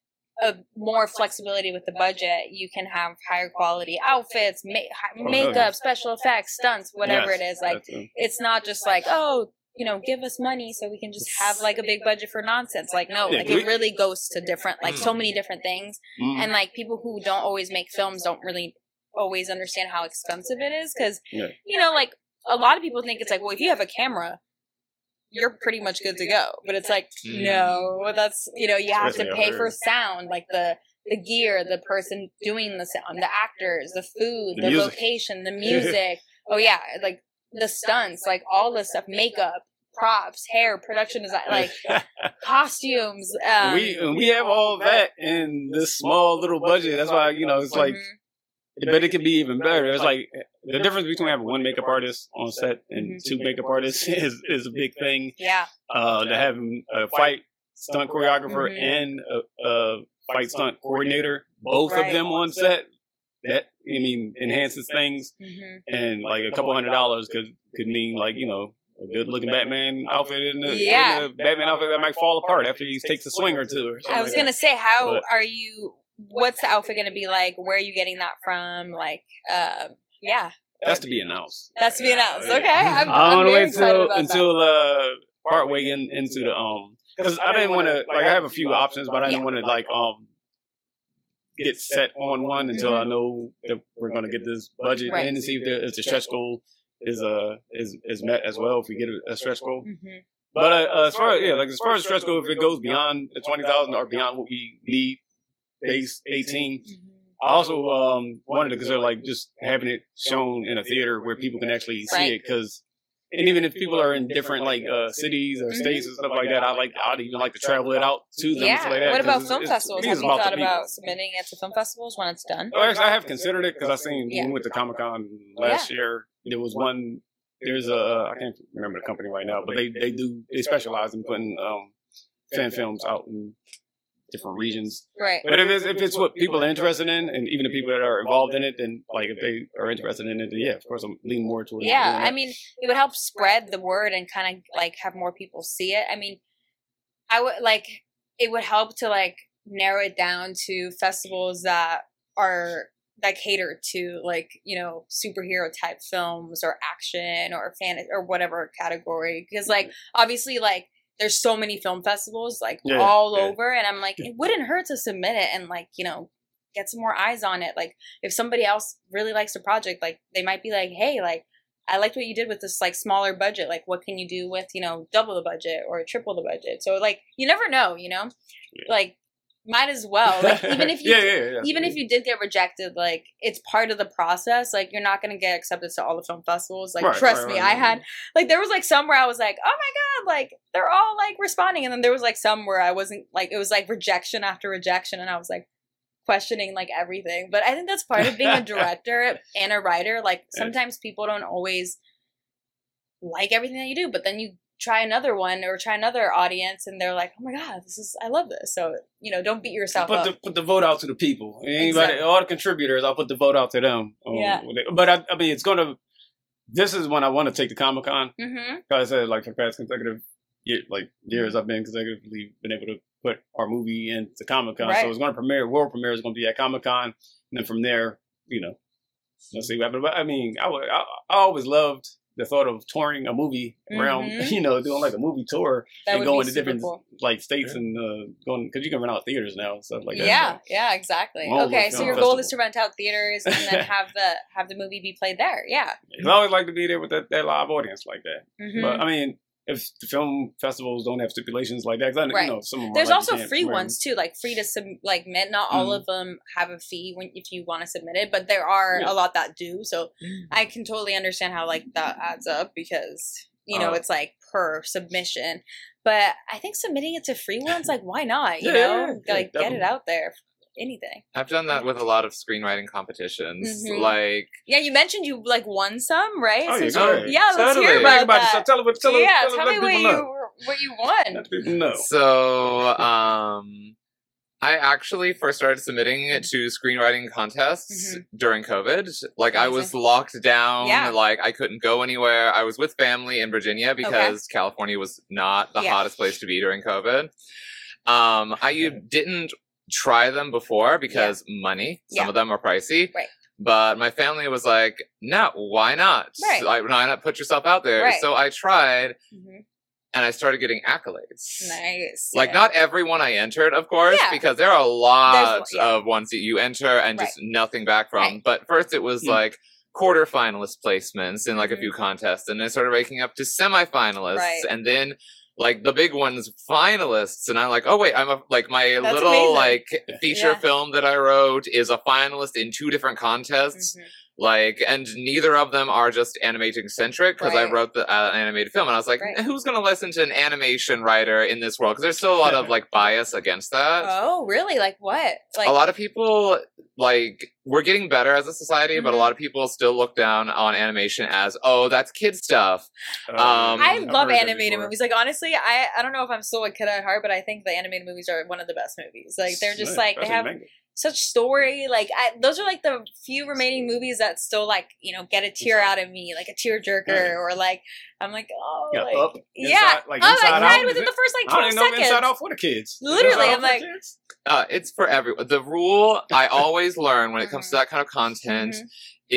a more flexibility with the budget, you can have higher quality outfits, ma- hi- Oh, makeup, yeah. special effects, stunts, whatever Yes, it is. Like, that too. it's not just like, oh, you know, give us money so we can just have like a big budget for nonsense. Like, no, Yeah, like we- it really goes to different, like so many different things. Mhm. And like people who don't always make films don't really always understand how expensive it is. Cause, Yeah. you know, like a lot of people think it's like, well, if you have a camera, you're pretty much good to go. But it's like, Mm. no, that's, you know, you have to Especially pay out for here. sound, like the, the gear, the person doing the sound, the actors, the food, The the, music. location, the music. Oh yeah, like the stunts, like all this stuff, makeup, props, hair, production design, like costumes. Um, we and we have all that in this small little budget. That's why, you know, it's like, mhm. but it could be even better. It's like the difference between having one makeup artist on set and Mhm. two makeup artists is, is a big thing. Yeah, Uh, to having a fight stunt choreographer Mhm. and a, a fight stunt coordinator, both Right. of them on set, that, I mean, enhances things. hmm And like a couple hundred dollars could, could mean like, you know, a good looking Batman outfit in the, Yeah. in the Batman outfit that might fall apart after he takes a swing or two. Or something I was like gonna say, how But- are you? What's the outfit gonna be like? Where are you getting that from? Like, uh, yeah, that. That's to be announced. that's to be announced. Yeah. Okay, I'm, I I'm want to very wait excited until about until uh part way in, into the um because I didn't want to like I have a few options, but I didn't Yeah. want to like um get set on one until I know that we're going to get this budget Right. in and see if, there, if the stretch goal is uh is is met as well if we get a, a stretch goal. that. hmm But uh, uh, as far as yeah, like as far as stretch goal, if it goes beyond the twenty thousand or beyond what we need, base eighteen. I also um, wanted to consider like just having it shown in a theater where people can actually see Right. it because, and even if people are in different like uh, cities or states and stuff like that, I like I'd even like to travel it out to them. and Yeah. stuff like that, What 'cause about it's- film it's- festivals? it Have is you about the thought people. about submitting it to film festivals when it's done? Oh, actually, I have considered it because I seen Yeah. we went to Comic Con last year. There was one. There's a I can't remember the company right now, but they they do they specialize in putting um, fan films out in different regions. Right. But if it's if it's what people are interested in, and even the people that are involved in it, then like if they are interested in it, then yeah, of course I'm leaning more towards. Yeah, doing I that. mean, it would help spread the word and kind of like have more people see it. I mean, I would like it would help to like narrow it down to festivals that are that cater to like, you know, superhero type films or action or fan or whatever category, because like obviously like there's so many film festivals like Yeah, all yeah. over, and I'm like, it wouldn't hurt to submit it and like, you know, get some more eyes on it. Like if somebody else really likes the project, like they might be like, hey, like I liked what you did with this like smaller budget. Like what can you do with, you know, double the budget or triple the budget? So like you never know, you know? Yeah. Like might as well. Like even if you yeah, yeah, yeah, even if you did get rejected, like it's part of the process. Like you're not gonna get accepted to all the film festivals. Like Right, trust right, me, right, I had like there was like some where I was like, oh my god, like they're all like responding, and then there was like some where I wasn't like it was like rejection after rejection, and I was like questioning like everything. But I think that's part of being a director and a writer. Like sometimes people don't always like everything that you do, but then you try another one or try another audience and they're like, oh my god, this is I love this. So you know, don't beat yourself Put up. the put the vote out to the people. Anybody, Exactly. all the contributors, I'll put the vote out to them. Um, Yeah. But I, I mean, it's gonna. This is when I want to take the Comic Con. Mm-hmm. Because I said, like for the past consecutive year, like years, I've been consecutively been able to put our movie into Comic Con. Right. So it's going to premiere. World premiere is going to be at Comic Con, and then from there, you know, let's see what happens. But I mean, I, would- I, I always loved the thought of touring a movie around, Mhm. you know, doing like a movie tour That and would going be to super different cool. like states Yeah. and uh, going because you can rent out theaters now and stuff like that. Yeah, yeah, exactly. All Okay, those so film your goal is to festival. rent out theaters and then have the have the movie be played there. Yeah. I always like to be there with that, that live audience like that. Mhm. But I mean, if the film festivals don't have stipulations like that, 'cause I, Right. you know, some of them are There's like, you also can't free wear ones too, like free to sub like admit. Not all Mhm. of them have a fee when if you want to submit it, but there are Yeah. a lot that do. So I can totally understand how like that adds up because you know Oh. it's like per submission. But I think submitting it to free ones, like why not? You Yeah, know, yeah, yeah, like get definitely. it out there. Anything. I've done that with a lot of screenwriting competitions. Mhm. Like, Yeah, you mentioned you like won some, right? Oh, yeah, Since go you- ahead. yeah, let's Totally. hear Think about about that. yourself. Tell them, tell them, yeah, tell, tell let me what people you know. what you won. Let people know. so, um, I actually first started submitting to screenwriting contests Mhm. during COVID. Like, I was Amazing. locked down. Yeah. Like, I couldn't go anywhere. I was with family in Virginia because California was not the Yeah. hottest place to be during COVID. Um, I didn't try them before because money. Some Yeah. of them are pricey. Right. But my family was like, no, why not? Right. Like, why not put yourself out there? Right. So I tried Mhm. and I started getting accolades. Nice. Like, yeah. not everyone I entered, of course, Yeah. because there are a lot There's- yeah. of ones that you enter and just nothing back from. Right. But first it was Mm. like quarterfinalist placements in like a Mhm. few contests, and then started making up to semifinalists, Right. and then like the big ones finalists, and I'm like, oh wait, I'm a like my That's little amazing. like feature Yeah. film that I wrote is a finalist in two different contests. Mhm. Like, and neither of them are just animating centric because I Right. wrote the uh, animated film, and I was like, Right. who's gonna listen to an animation writer in this world? Because there's still a lot of like bias against that. Oh, really? Like what? Like a lot of people like we're getting better as a society, but a Mhm. lot of people still look down on animation as, oh, that's kid stuff. Uh, Um, I I've love heard that animated before. movies. Like honestly, I I don't know if I'm still a kid at heart, but I think the animated movies are one of the best movies. Like they're just Yeah, like they especially have manga. such story. Like I, those are like the few remaining movies that still like you know get a tear out of me, like a tear jerker, Yeah. or like I'm like oh Yeah, like Up, yeah, Inside- like oh I Inside cried Out, within is the it? first like I don't twelve even know if seconds. Inside Out for the kids. Is Literally, Inside Out I'm for the like- kids? Uh, it's for everyone. The rule I always learn when it comes to that kind of content Mhm.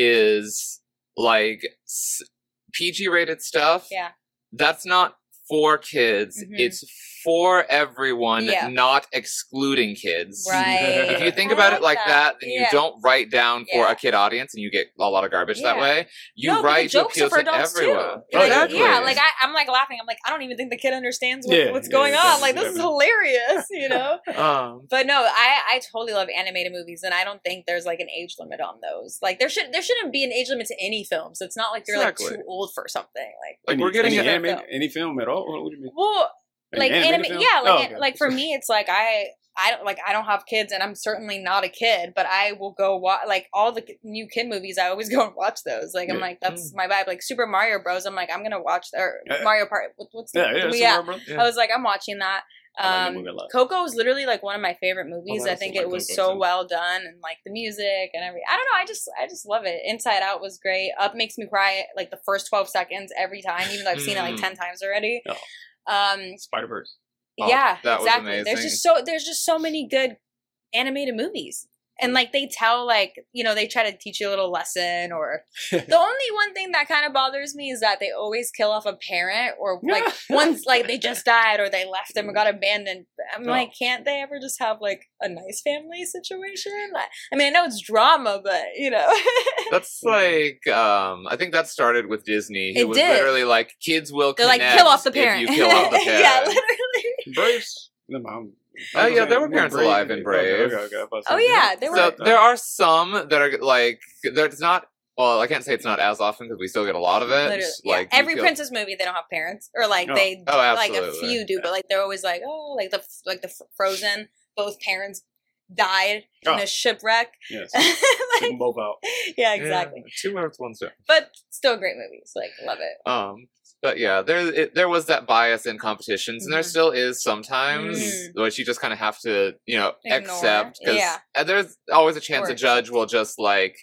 is like s- P G rated stuff. Yeah. That's not for kids. Mhm. It's for everyone, Yeah. not excluding kids. Right. If you think I about it like that, that, then Yeah. you don't write down for Yeah. a kid audience and you get a lot of garbage that Yeah. way. You no, but write the to jokes appeal are for to adults everyone. too. Like, Exactly. Yeah, like I, I'm like laughing. I'm like, I don't even think the kid understands what, Yeah, what's yeah, going on. definitely, Like this is definitely. hilarious, you know. Um, But no, I I totally love animated movies, and I don't think there's like an age limit on those. Like there should there shouldn't be an age limit to any films. It's not like you're Exactly. like too old for something. Like like Any- we're getting any a- anime, film. any film at all? What do you mean? well, Any like animated anime, film? yeah, like Oh, okay. like for me, it's like I I don't like I don't have kids, and I'm certainly not a kid, but I will go watch like all the new kid movies. I always go and watch those. Like I'm Yeah. like that's my vibe. Like Super Mario Bros. I'm like I'm gonna watch or Yeah. Mario Part. What, what's the, Yeah, yeah, yeah. Super Mario Bros. Yeah. I was like I'm watching that. I like that Um, movie a lot. Coco is literally like one of my favorite movies. Oh, I I think also it like was Coco, so too. well done, and like the music and every. I don't know. I just I just love it. Inside Out was great. Up makes me cry like the first twelve seconds every time, even though I've seen it like Mm. ten times already. Oh. Um, Spider Verse. Oh, yeah, that was exactly. There's amazing. just so there's just so many good animated movies. And like they tell like, you know, they try to teach you a little lesson or the only one thing that kind of bothers me is that they always kill off a parent or like once like they just died or they left them or got abandoned. I'm Oh. like, can't they ever just have like a nice family situation? I, I mean, I know it's drama, but you know. That's like, um, I think that started with Disney. It, It was did. literally like, kids will They're like, connect kill off the if parent. you kill off the parent. yeah, literally. Braves. No, I'm- Oh, I'm yeah, there saying, were parents Brave. alive in Brave. Okay, okay, okay. I was about to Oh say, yeah, they were. So there are some that are like, there's not, well, I can't say it's not as often because we still get a lot of it. Literally, yeah. Like you Every kill- princess movie, they don't have parents, or like Oh. they, Oh, like a absolutely. few do, but like they're always like, oh, like the like the F- Frozen, both parents died in Oh. a shipwreck. Yes. Like, Took them both out. yeah, exactly. Yeah, two Earths, one Stone. But still great movies. Like love it. Um, but yeah, there it, there was that bias in competitions, and there Mhm. still is sometimes, Mm. which you just kind of have to, you know, Ignore. accept because Yeah. there's always a chance Or a judge will just like,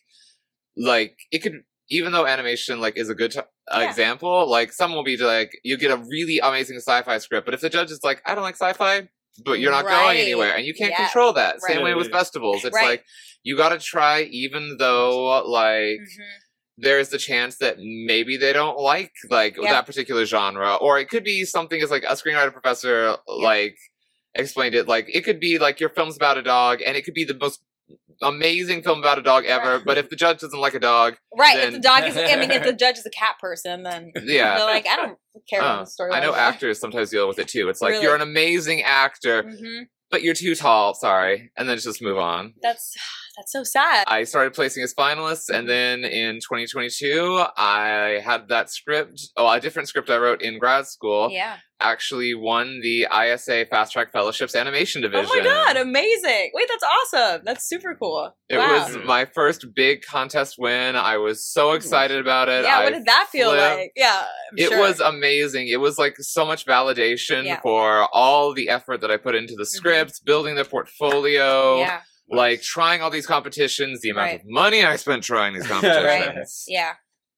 like it could, even though animation like is a good t- uh, Yeah. example, like some will be like you get a really amazing sci-fi script, but if the judge is like, I don't like sci-fi, but you're not Right. going anywhere, and you can't Yeah. control that. Same Right. way with festivals, it's Right. like you got to try, even though like. Mhm. there's the chance that maybe they don't like like Yeah. that particular genre, or it could be something as like a screenwriter professor like explained it. Like it could be like your film's about a dog, and it could be the most amazing film about a dog ever. Right. But if the judge doesn't like a dog, Right. then- If the dog is, I mean, if the judge is a cat person, then yeah. they're like, I don't care Uh, about the story. I know actors sometimes deal with it too. It's like Really? you're an amazing actor, hmm but you're too tall. Sorry, and then just move on. That's that's so sad. I started placing as finalists, and then in twenty twenty-two, I had that script, oh, a different script I wrote in grad school, Yeah. actually won the I S A Fast Track Fellowships Animation Division. Oh my god, amazing! Wait, that's awesome. That's super cool. It wow. was my first big contest win. I was so excited about it. yeah. I What did that feel flipped. like? Yeah. I'm It sure. was amazing. It was like so much validation Yeah. for all the effort that I put into the scripts, building the portfolio, Yeah. like trying all these competitions, the amount Right. of money I spent trying these competitions. Yeah.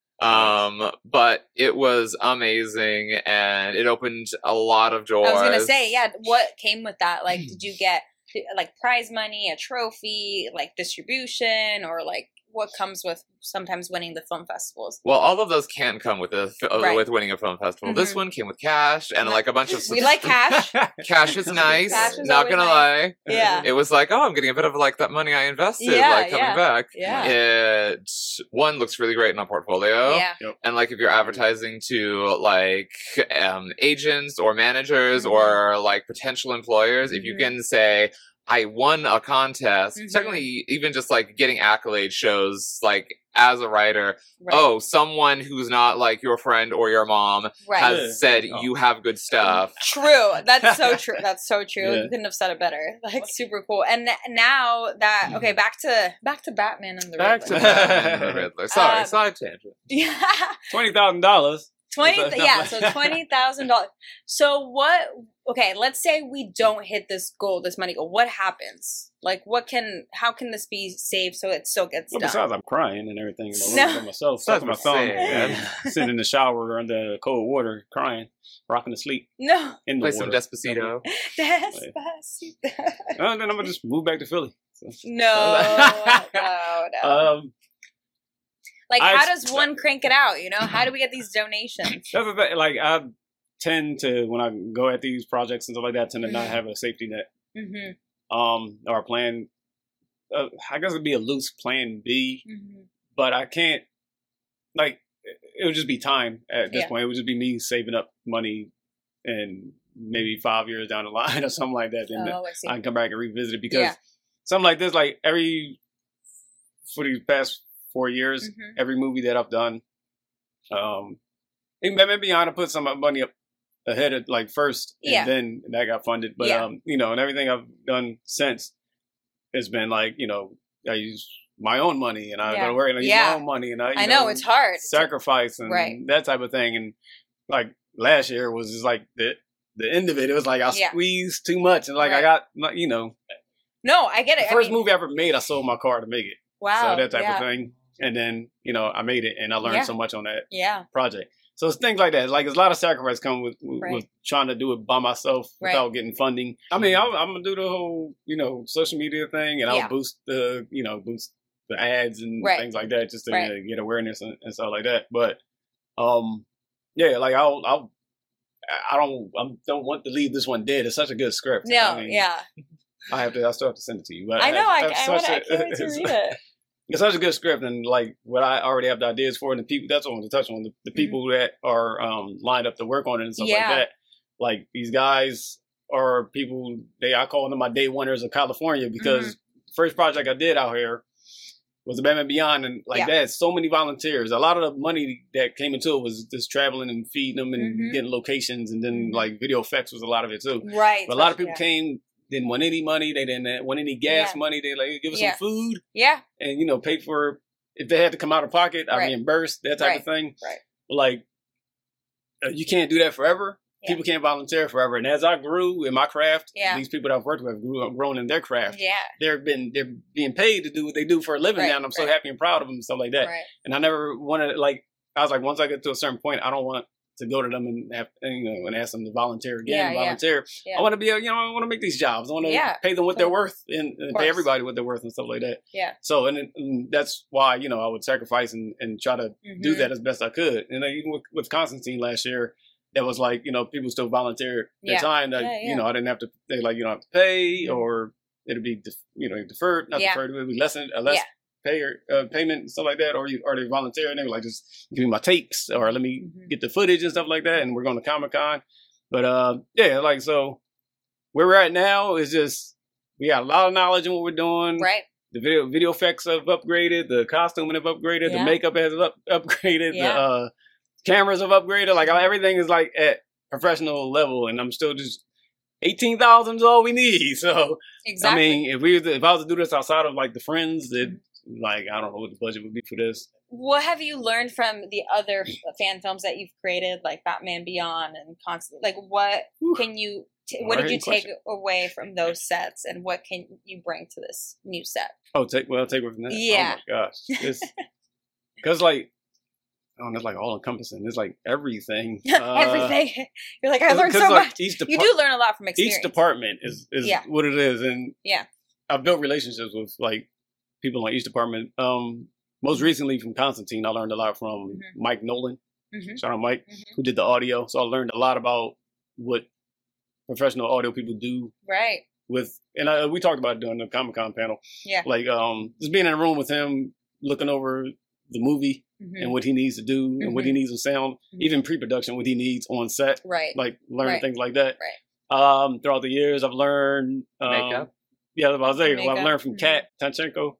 Um, but it was amazing, and it opened a lot of doors. I was gonna say, yeah. What came with that? Like, did you get like prize money, a trophy, like distribution, or like what comes with sometimes winning the film festivals? Well, all of those can come with a uh, Right. with winning a film festival. This Mhm. one came with cash and like a bunch of. We like cash. Cash is nice. Cash is not always gonna nice. lie. Yeah. It was like, oh, I'm getting a bit of like that money I invested, Yeah, like coming yeah. back. Yeah. It one looks really great in our portfolio. Yeah. And like if you're advertising to like um, agents or managers Mhm. or like potential employers, if you Mhm. can say, I won a contest, Mhm. technically even just like getting accolades shows like as a writer, Right. oh, someone who's not like your friend or your mom right. has Yeah. said Oh. you have good stuff. True. That's so true. That's so true. Yeah. You couldn't have said it better. Like super cool. And n- now that okay, back to back to Batman and the Back to Riddler. Batman and the Riddler. Sorry, Um, side tangent. Yeah. Twenty thousand dollars. Twenty, That's- yeah, so twenty thousand dollars. So what? Okay, let's say we don't hit this goal, this money goal. What happens? Like, what can? How can this be saved so it still gets Well, done? besides, I'm crying and everything in my No. room by myself, Besides sucking my what's thumb, sad. and sitting in the shower under cold water, crying, rocking to sleep No, in the Play some water. Despacito. Despacito. And then I'm gonna just move back to Philly. So. No, no, no. Um, Like, I- how does one crank it out? You know, how do we get these donations? that's the thing. Like I tend to when I go at these projects and stuff like that, I tend to not Mhm. have a safety net, Mm-hmm. um, or a plan. Uh, I guess it'd be a loose plan B, Mm-hmm. but I can't. Like it would just be time at this Yeah. point. It would just be me saving up money, and maybe five years down the line or something like that. Then Oh, I see. I can come back and revisit it because Yeah. something like this, like every for these past four years, Mhm. every movie that I've done, um, even Batman Beyond, I put some money up ahead of like first, and Yeah. then that got funded. But Yeah. um, you know, and everything I've done since has been like, you know, I use my own money and I Yeah. go to work and I use Yeah. my own money and I, you I know, it's hard. sacrifice and Right. that type of thing. And like last year was just like the the end of it. It was like I Yeah. squeezed too much and like I Right. got, you know, No, I get the it. I first mean, movie I ever made, I sold my car to make it. wow. So that type yeah. of thing. And then, you know, I made it and I learned Yeah. so much on that Yeah. project. So it's things like that. Like there's a lot of sacrifice come with, with, Right. with trying to do it by myself Right. without getting funding. I mean, I'll, I'm gonna do the whole, you know, social media thing, and I'll Yeah. boost the, you know, boost the ads and Right. things like that, just to Right. you know, get awareness and, and stuff like that. But, um, yeah, like I'll, I'll, I don't, I don't want to leave this one dead. It's such a good script. No, I mean, yeah. I have to. I still have to send it to you. But I know. I, it's I, such wanna, I a- can't wait to it's- read it. it's such a good script, and like what I already have the ideas for, and the people that's what I want to touch on the, the people that are um, lined up to work on it and stuff Mm-hmm. Yeah. like that. Like these guys are people. They I call them my day oneers of California because Mm-hmm. the first project I did out here was the Batman Beyond, and like Yeah. that, so many volunteers. A lot of the money that came into it was just traveling and feeding them and Mhm. getting locations, and then Mhm. like video effects was a lot of it too. Right. But a lot of people yeah. came. Didn't want any money. They didn't want any gas Yeah. money. They like give us Yeah. some food Yeah. and you know pay for if they had to come out of pocket, I Right. reimburse that type Right. of thing. Right. But like uh, you can't do that forever. Yeah. People can't volunteer forever. And as I grew in my craft, Yeah. these people that I've worked with grew grown in their craft. Yeah. They've been they're being paid to do what they do for a living Right, now, and I'm so right. happy and proud of them and stuff like that. Right. And I never wanted like I was like once I get to a certain point, I don't want to go to them and, have, and you know and ask them to volunteer again, Yeah, yeah. volunteer. Yeah. I want to be, a, you know, I want to make these jobs. I want to Yeah. pay them what they're worth and, and course. pay everybody what they're worth and stuff like that. Yeah. So, and, and that's why, you know, I would sacrifice and, and try to do Mhm. that as best I could. And then even with, with Constantine last year, that was like, you know, people still volunteered their Yeah. time that, Yeah, yeah. you know, I didn't have to, they like, you don't have to pay Mhm. or it'll be, def- you know, deferred, not Yeah. deferred, it'll be less, a less Yeah. pay or uh, payment and stuff like that. Or you, or they volunteer and they were like, just give me my tapes or let me Mhm. get the footage and stuff like that. And we're going to Comic-Con. But, uh, yeah, like, so where we're at now is just, we got a lot of knowledge in what we're doing. Right. The video video effects have upgraded. The costuming have upgraded. Yeah. The makeup has up, upgraded. Yeah. The uh, cameras have upgraded. Like everything is like at professional level, and I'm still just eighteen thousand is all we need. So Exactly. I mean, if we was to- if I was to do this outside of like the friends, that like I don't know what the budget would be for this. What have you learned from the other fan films that you've created, like Batman Beyond and Constant? Like, what Whew. can you? T- what did you Hard take question. away from those sets, and what can you bring to this new set? Oh, take well, take it from that. Yeah. Oh my gosh, it's because like. I don't know, it's like all encompassing. It's like everything. Uh, Everything. You're like, I learned 'cause, so like, much. Each You depart- do learn a lot from experience. each department is, is Yeah. what it is. And Yeah. I've built relationships with like people in each department. Um, most recently from Constantine, I learned a lot from Mhm. Mike Nolan. Mhm. Shout out Mike, Mhm. who did the audio. So I learned a lot about what professional audio people do Right. with, and I, we talked about it during the Comic-Con panel. Yeah. Like um, just being in a room with him, looking over the movie Mhm. and what he needs to do and what he needs in sound, Mhm. even pre-production, what he needs on set. Right. Like learning Right. things like that. Right. Um, throughout the years, I've learned um, Makeup? Yeah, I was saying, Makeup. I've learned from Mhm. Kat Tanchenko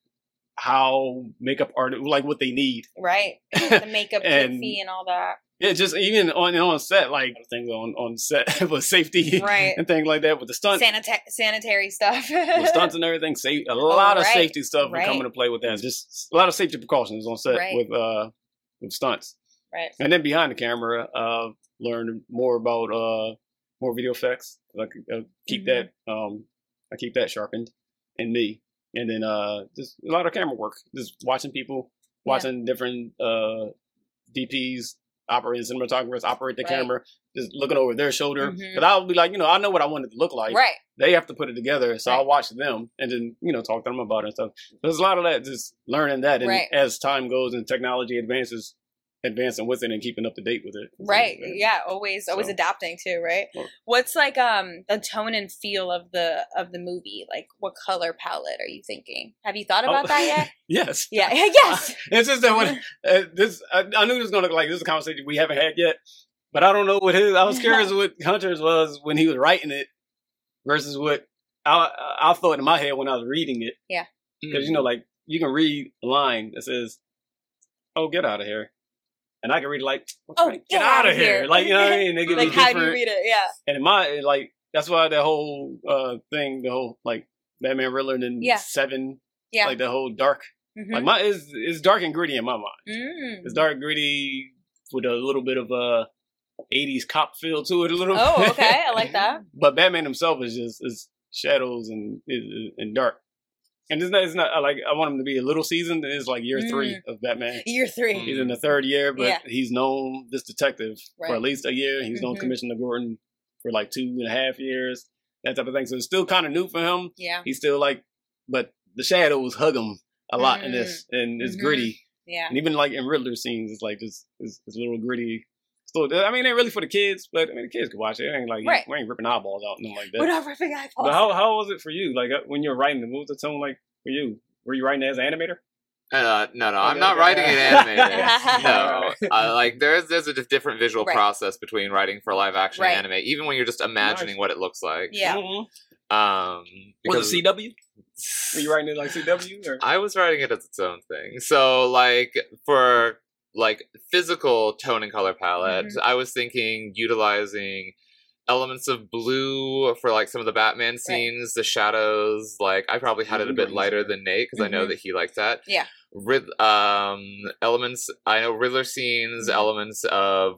how makeup artists like what they need. Right. The makeup, And- fee, and all that. Yeah, just even on on set, like things on on set with safety Right. and things like that with the stunts, Sanita- sanitary stuff. with stunts and everything. Safe, a lot of right. safety stuff will Right. come into play with that. Just a lot of safety precautions on set Right. with uh with stunts. Right. And then behind the camera, uh, learned more about uh, more video effects. I uh, keep Mhm. that um, I keep that sharpened in me, and then uh, just a lot of camera work. Just watching people, Yeah. watching different uh, D Ps, operating cinematographers operate the Right. camera, just looking over their shoulder. Mhm. But I'll be like, you know, I know what I want it to look like. Right. They have to put it together, so Right. I'll watch them and then you know talk to them about it and stuff. There's a lot of that, just learning that, and Right. as time goes and technology advances, advancing with it and keeping up to date with it. Right. Yeah. Always, always So- adapting too. Right. Well- What's like um the tone and feel of the of the movie? Like, what color palette are you thinking? Have you thought about Oh, that yet? Yes. Yeah. Yes. It's just that when uh, this, I, I knew this was gonna look like this is a conversation we haven't had yet, but I don't know what his. I was curious what Hunter's was when he was writing it versus what I I thought in my head when I was reading it. Yeah. Because you know, like you can read a line that says, "Oh, get out of here," and I can read it like, Oh, get, get out outta of here!" here. Like you know what I mean? They give Like, you how do you different- read it? Yeah. And in my like that's why the whole uh thing, the whole like Batman Riddler and then Yeah. Seven, Yeah. like the whole dark. Mhm. Like my is is dark and gritty in my mind. Mm. It's dark, gritty, with a little bit of a eighties cop feel to it. A little. Oh, bit. okay. I like that. But Batman himself is just is shadows and is and dark. And it's not, it's not like I want him to be a little seasoned. It's like year Mm. three of Batman. Year three. He's in the third year, but Yeah. he's known this detective for Right. at least a year. He's known Mhm. Commissioner Gordon for like two and a half years, that type of thing. So it's still kind of new for him. Yeah. He's still like, but the shadows hug him a lot in this, and it's Mhm. gritty. Yeah. And even like in Riddler scenes, it's like this, this, this little gritty. So I mean, it ain't really for the kids, but I mean, the kids could watch it. It ain't like Right. we ain't ripping eyeballs out and nothing like that. We're not ripping eyeballs. But how how was it for you? Like uh, when you're writing, the what was the tone like for you? Were you writing as an animator? Uh, no, no, Okay, I'm not okay. writing it animated. No, uh, like there's there's a different visual Right. process between writing for live action Right. and anime, even when you're just imagining Nice. what it looks like. Yeah. Mhm. Um, Was it because C W? Were you writing it like C W? Or? I was writing it as its own thing. So like for like physical tone and color palette, Mhm. I was thinking utilizing elements of blue for like some of the Batman scenes, the shadows. Like I probably had it a bit Mhm. lighter than Nate because I know Mhm. that he liked that. Yeah. Rid- um elements I know Riddler scenes, Mhm. elements of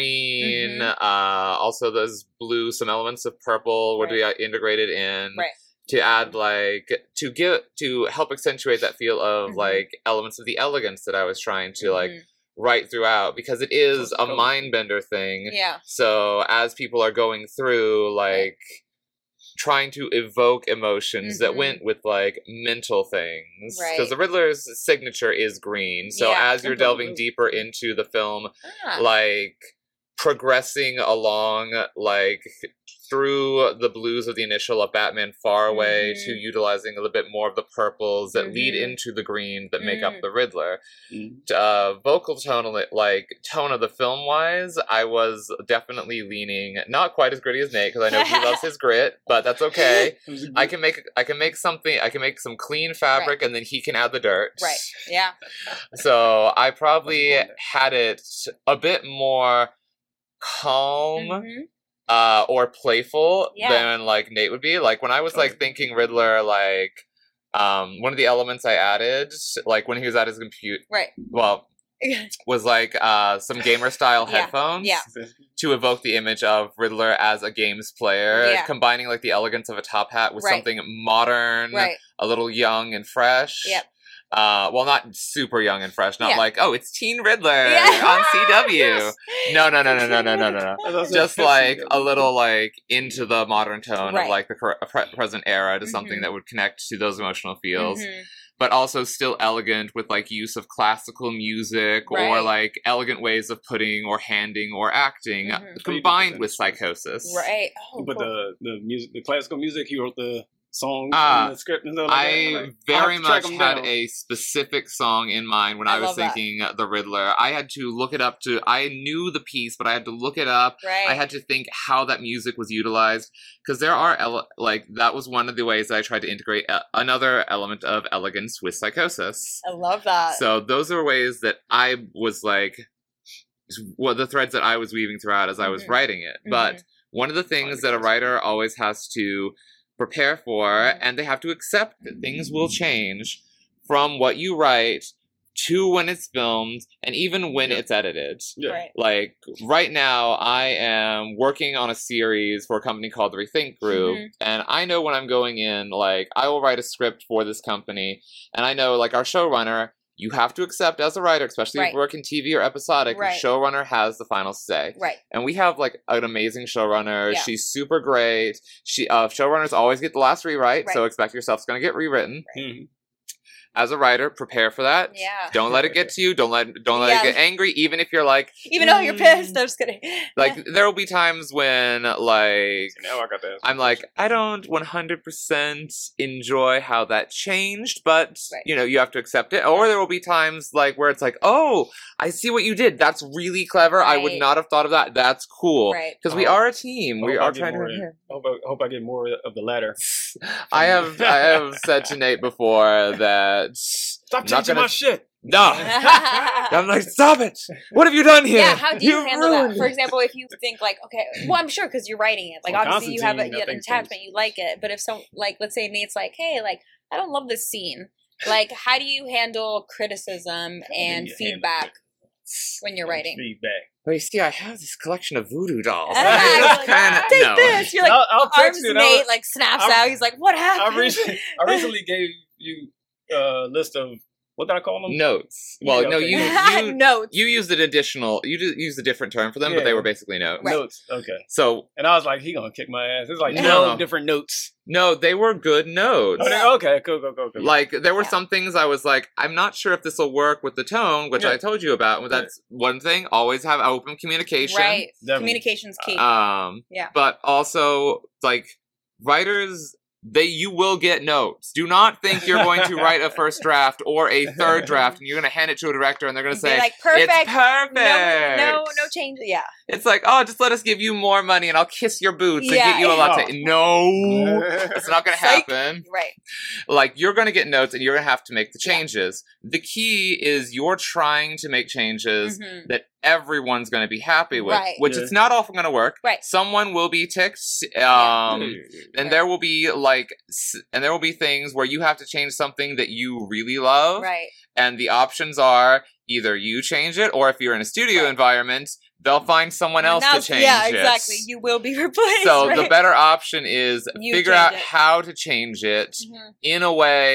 green, Mhm. uh also those blue, some elements of purple would be Right. uh, integrated in Right. to add like to give to help accentuate that feel of Mhm. like elements of the elegance that I was trying to like Mhm. right throughout because it is a Totally. mind bender thing. Yeah. So as people are going through, like, trying to evoke emotions Mhm. that went with, like, mental things. Right. Because the Riddler's signature is green. So Yeah. as you're delving deeper into the film, Ah. like, progressing along, like, through the blues of the initial of Batman Far Away Mhm. to utilizing a little bit more of the purples that lead Mhm. into the greens that make up Mm. the Riddler. Mm. Uh, vocal tone, like, tone of the film wise, I was definitely leaning not quite as gritty as Nate because I know he loves his grit, but that's okay. I can make I can make something I can make some clean fabric and then he can add the dirt. Right. Yeah. So I probably had it a bit more calm Mhm. uh or playful Yeah. than like Nate would be. Like when I was like thinking Riddler, like um one of the elements I added, like when he was at his compute Right. well was like uh some gamer style Yeah. headphones Yeah. to evoke the image of Riddler as a games player, Yeah. combining like the elegance of a top hat with Right. something modern, Right. a little young and fresh. Yep. Uh, well, not super young and fresh. Not Yeah. like, oh, it's Teen Riddler Yeah. on C W. Yes. No, no, no, no, no, no, no, no, no. Just like a little like into the modern tone Right. of like the cor- pre- present era to something Mhm. that would connect to those emotional feels, Mhm. but also still elegant with like use of classical music or Right. like elegant ways of putting or handing or acting Mhm. combined with psychosis. Right. Oh, But cool. the the music, the classical music, he wrote the songs Ah, and the script and stuff like that. I Like, I'll have very to track much 'em had down. a specific song in mind when I, I was love that. thinking The Riddler. I had to look it up to, I knew the piece, but I had to look it up. Right. I had to think how that music was utilized because there are, ele- like, that was one of the ways that I tried to integrate a- another element of elegance with psychosis. I love that. So those are ways that I was like, well, the threads that I was weaving throughout as I was Mhm. writing it. But Mhm. one of the things that a writer always has to prepare for, Mhm. and they have to accept that things will change from what you write to when it's filmed and even when Yeah. it's edited. Yeah. Right. Like right now, I am working on a series for a company called the Rethink Group, Mhm. and I know when I'm going in, like I will write a script for this company, and I know like our showrunner, you have to accept as a writer, especially if Right. you work in T V or episodic, the Right. showrunner has the final say. Right. And we have like an amazing showrunner. Yeah. She's super great. She uh, showrunners always get the last rewrite, so Right. expect yourself it's going to get rewritten. Mhm. As a writer, prepare for that. Yeah. Don't let it get to you. Don't let don't let Yeah. it get angry. Even if you're like, Even though you're pissed, I'm just kidding. like there will be times when like Now I got that. I'm like, I don't one hundred percent enjoy how that changed, but Right. you know, you have to accept it. Or there will be times like where it's like, oh, I see what you did. That's really clever. I would Right. not have thought of that. That's cool. Right. Because we Oh. are a team. I We hope I are get trying more to. in. I hope I, hope I get more of the latter. I have I have said to Nate before that Stop I'm not changing gonna- my shit. no. I'm like, stop it! What have you done here? Yeah, how do you You've handle that? ruined For it." example, if you think like, okay, well, I'm sure because you're writing it. Like, Well, obviously, you have a, Constantine, you I have an think, attachment, you like it. But if some, like, let's say Nate's like, hey, like, I don't love this scene. Like, how do you handle criticism and you handle feedback when you're writing? Feedback. Well, you see, I have this collection of voodoo dolls. Ah, I you're just like, kinda- Take no. this. You're like, I'll, I'll text arms you. Nate That like snaps I- out. He's like, what I, happened? recently, I recently gave you a list of what did I call them? Notes. Well, Yeah, no, okay. you you Notes. you used an additional. You did- used a different term for them, but Yeah. they were basically notes. Right. Notes. Okay. So And I was like, he gonna kick my ass. It's like No. twelve different notes. no, they were good notes. Oh, they- okay, cool, cool, cool, cool. Like there were Yeah. some things I was like, I'm not sure if this will work with the tone, which Yeah. I told you about. Well, that's one thing. Always have open communication. Right. Definitely. Communication's key. Um. Yeah. But also, like writers, they you will get notes. Do not think you're going to write a first draft or a third draft and you're going to hand it to a director and they're going to Be say, like, perfect. "It's perfect." No, no, no change. Yeah. It's like, oh, just let us give you more money and I'll kiss your boots and Yeah. get you a latte. No, it's not going to Psych. happen. Right. Like, you're going to get notes and you're going to have to make the changes. The key is you're trying to make changes Mhm. that everyone's going to be happy with, Right. which Yeah. it's not often going to work. Right. Someone will be ticked. Yeah. Um, and there will be like, s- and there will be things where you have to change something that you really love. Right. And the options are either you change it, or if you're in a studio Right. environment, they'll find someone else Now- to change yeah, it. exactly. You will be replaced. So right? the better option is You figure change out it. how to change it Mhm. in a way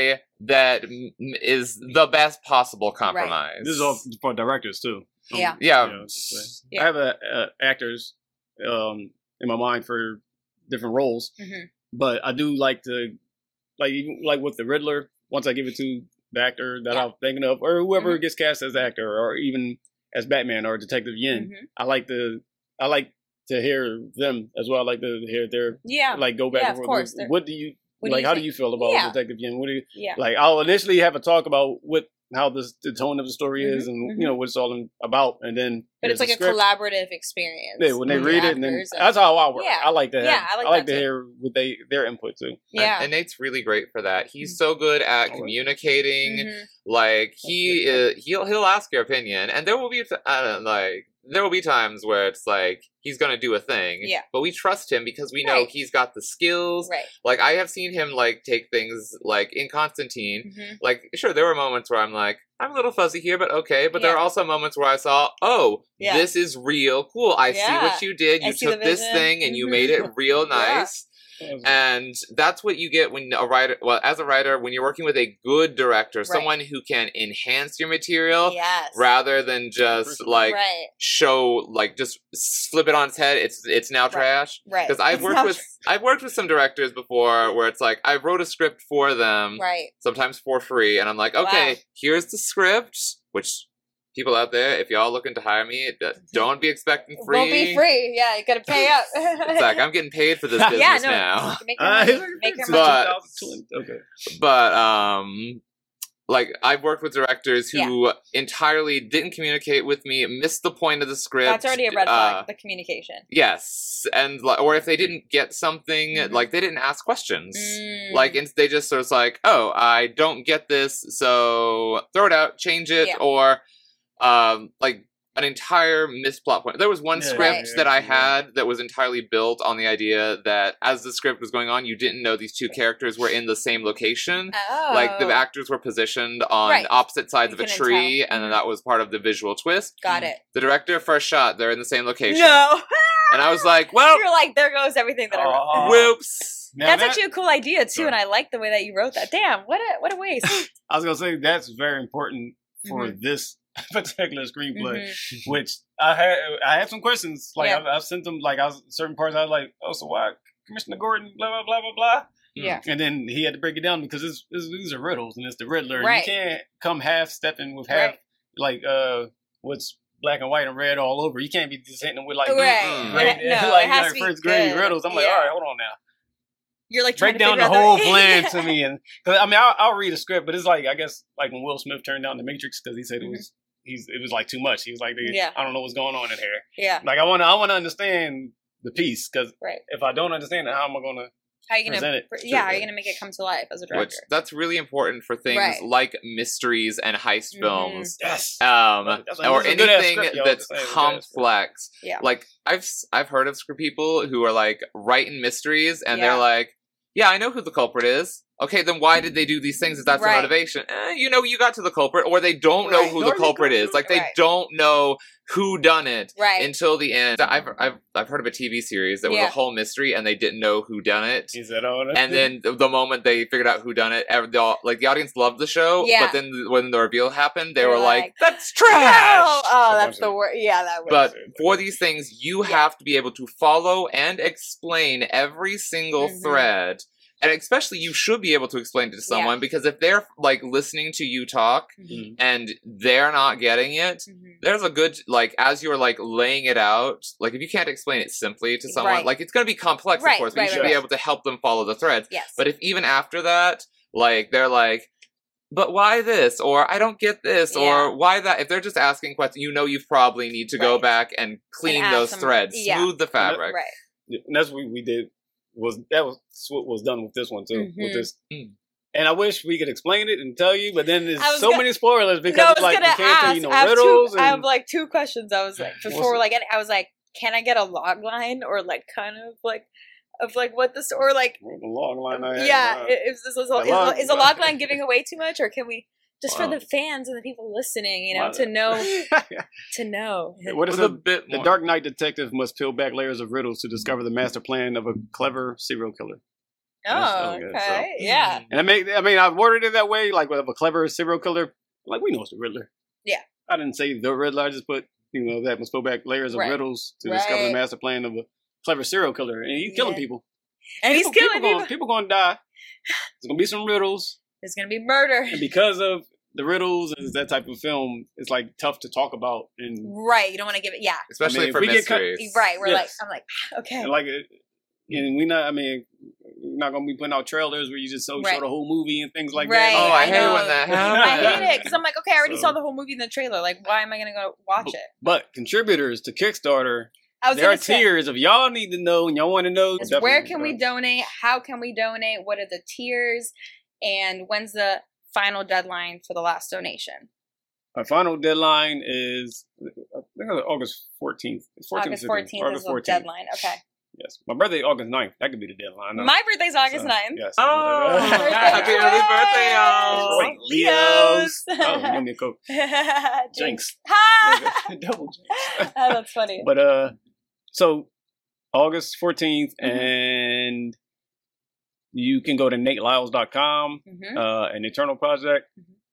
that m- is the best possible compromise. This is all for directors too. Yeah. Yeah. You know, so Yeah. I have a, a actors um, in my mind for different roles, Mhm. but I do like to like even like with the Riddler. Once I give it to the actor that Yeah. I'm thinking of, or whoever Mhm. gets cast as actor, or even as Batman or Detective Yin, Mhm. I like to I like to hear them as well. I like to hear their Yeah. like go back Yeah, and of forth. course. They're- What do you What do like? you how think? do you feel about Yeah. Detective Yin? What do you Yeah. like? I'll initially have a talk about what how the the tone of the story is, and Mhm, you know what it's all about, and then But it's there's like a script. collaborative experience. Yeah, when they with the read it, and then actors and- that's how I work. Yeah. I like to have, Yeah, I I like like, that to too. hear what they their input too. yeah. And, and Nate's really great for that. He's so good at Oh, communicating. Mhm. Like he is, he'll he'll ask your opinion, and there will be t- I don't know, like there will be times where it's like he's gonna do a thing. Yeah. But we trust him because we know Right. he's got the skills. Right. Like I have seen him like take things like in Constantine. Mhm. Like sure, there were moments where I'm like, I'm a little fuzzy here, but okay. But there Yeah. are also moments where I saw, oh, Yeah. this is real cool. I see Yeah. what you did. I You see the took this vision. thing and you Mhm. made it real Yeah. nice. And that's what you get when a writer, well, as a writer, when you're working with a good director, Right. someone who can enhance your material Yes. rather than just like right. show, like just flip it on its head. It's it's now Right. trash. Right. Because I've It's worked not with I've worked with some directors before where it's like I wrote a script for them, Right. sometimes for free, and I'm like, okay, Wow. here's the script, which. People out there, if y'all looking to hire me, d- don't be expecting free. Won't be free. Yeah, you gotta pay up. It's like I'm getting paid for this business Yeah, no. now. Make your Uh, money. it's like Make your since money. But- two thousand twenty okay. But um like I've worked with directors who entirely didn't communicate with me, missed the point of the script. That's already a red flag. uh, the communication. yes, and li- or if they didn't get something, Mhm. like they didn't ask questions. Mm. Like it's, they just sort of like, oh, I don't get this, so throw it out, change it, Yeah. or um like an entire missed plot point. There was one Yeah, script yeah, that I yeah. had that was entirely built on the idea that as the script was going on, you didn't know these two characters were in the same location. Oh. Like the actors were positioned on Right. opposite sides You of a couldn't tree, tell. and then Mhm. that was part of the visual twist. Got it. The director first shot, they're in the same location. No. And I was like, well, You're like, there goes everything that I wrote. Oh. whoops. Now That's that- actually a cool idea too, Sorry. and I like the way that you wrote that. Damn, what a what a waste. I was gonna say that's very important for Mhm. this particular screenplay, Mhm. which I had I had some questions. Like Yeah. I've, I've sent them like I was certain parts. I was like, oh, so why Commissioner Gordon? Blah blah blah blah blah. Yeah. And then he had to break it down because it's, it's, these are riddles and it's the Riddler. And Right. You can't come half stepping with half Right. like uh what's black and white and red all over. You can't be just hitting them with like Right. Mm. like, No, it like, has like to be first grade good. riddles. I'm like, Yeah. all right, hold on now. You're like trying Break to down the figure out whole the- plan to me, and cause, I mean, I'll, I'll read a script, but it's like I guess like when Will Smith turned down The Matrix because he said it was he's it was like too much. He was like, Mm-hmm. Yeah. I don't know what's going on in here. Yeah. Like I want to I want to understand the piece because Right. if I don't understand it, how am I gonna? How are you gonna? Present it pr- to yeah. How are it. you gonna make it come to life as a Which director? that's really important for things Right. like mysteries and heist Mhm. films. Yes. Um, That's like- or this is a good-ass anything script, yo. that's This is a good-ass script. complex. Yeah. Like I've s- I've heard of script people who are like writing mysteries and Yeah. they're like, yeah, I know who the culprit is. Okay, then why did they do these things if that's Right. the motivation? Eh, you know, you got to the culprit, or they don't know Right. who Or the they culprit go is. through- Like they Right. don't know who done it Right. until the end. I've I've I've heard of a T V series that was Yeah. a whole mystery and they didn't know who done it. He said, "Oh," that's And then the, the moment they figured out who done it, ev- they all, like the audience loved the show. Yeah. But then th- when the reveal happened, they They're were like, like, "That's No! trash." Oh, A that's bunch the of- word. Yeah, that was. But That's it. for these things, you Yeah. have to be able to follow and explain every single Mhm. thread. And especially, you should be able to explain it to someone because if they're like listening to you talk Mhm. and they're not getting it, Mhm. there's a good, like, as you're like laying it out, like if you can't explain it simply to someone, Right. like it's going to be complex, Right, of course, but right, you should right, be right. able to help them follow the threads. Yes. But if even after that, like they're like, but why this? Or I don't get this? Yeah. Or why that? If they're just asking questions, you know you probably need to go Right. back and clean add those some- threads, yeah. smooth the fabric. Right. And that's what we did. Was that was what was done with this one too? Mhm. With this, Mm. and I wish we could explain it and tell you, but then there's I was so gonna- many spoilers because No, I it's was like we gonna can't tell you ask. no I have riddles. two. I have and, like two questions. I was like What's before, it? like any- I was like, can I get a log line or like kind of like of like what this or like the long line I had, yeah, uh, is this is, the is, log- is a log line giving away too much or can we just Wow. for the fans and the people listening, you know, Wow. to know to know. What is With a it? bit The more. Dark Knight detective must peel back layers of riddles to discover the master plan of a clever serial killer. Oh, good, okay. Yeah. And I make, I mean, I worded it that way, like with a clever serial killer. Like, we know it's the Riddler. Yeah. I didn't say the Riddler. I just put, you know, that must go back layers of Right. riddles to discover the Right. master plan of a clever serial killer. And he's killing Yeah. people. And he's people, killing people. people. Gonna, people gonna die. There's gonna be some riddles. There's gonna be murder. And because of the riddles and that type of film, it's like tough to talk about. And, Right. You don't want to give it. Yeah. Especially I mean, if for we get cut- mysteries. Right. We're Yes. like, I'm like, okay. and like, it- and we not, I mean, we're not gonna be putting out trailers where you just so Right. show the whole movie and things like Right. that. Oh, I, I hate know. when that I happens. hate it because I'm like, okay, I already So- saw the whole movie in the trailer. Like, why am I gonna go watch it? But contributors to Kickstarter, I was there are gonna say, tiers. If y'all need to know and y'all want to know, is where definitely, can we uh, donate? How can we donate? What are the tiers? And when's the final deadline for the last donation? Our final deadline is I think it's August fourteenth. It's fourteenth. August fourteenth is the deadline. Okay. Yes, my birthday August ninth. That could be the deadline. My birthday's August So, ninth. Yes. Oh, Birthday happy early birthday, y'all. Great Leos. Leos. Oh, give me a coke. Jinx. Jinx. Ha! Double jinx. Oh, that's funny. But uh, so August fourteenth, Mhm. and you can go to nate lyles dot com, Mhm. uh, and eternal project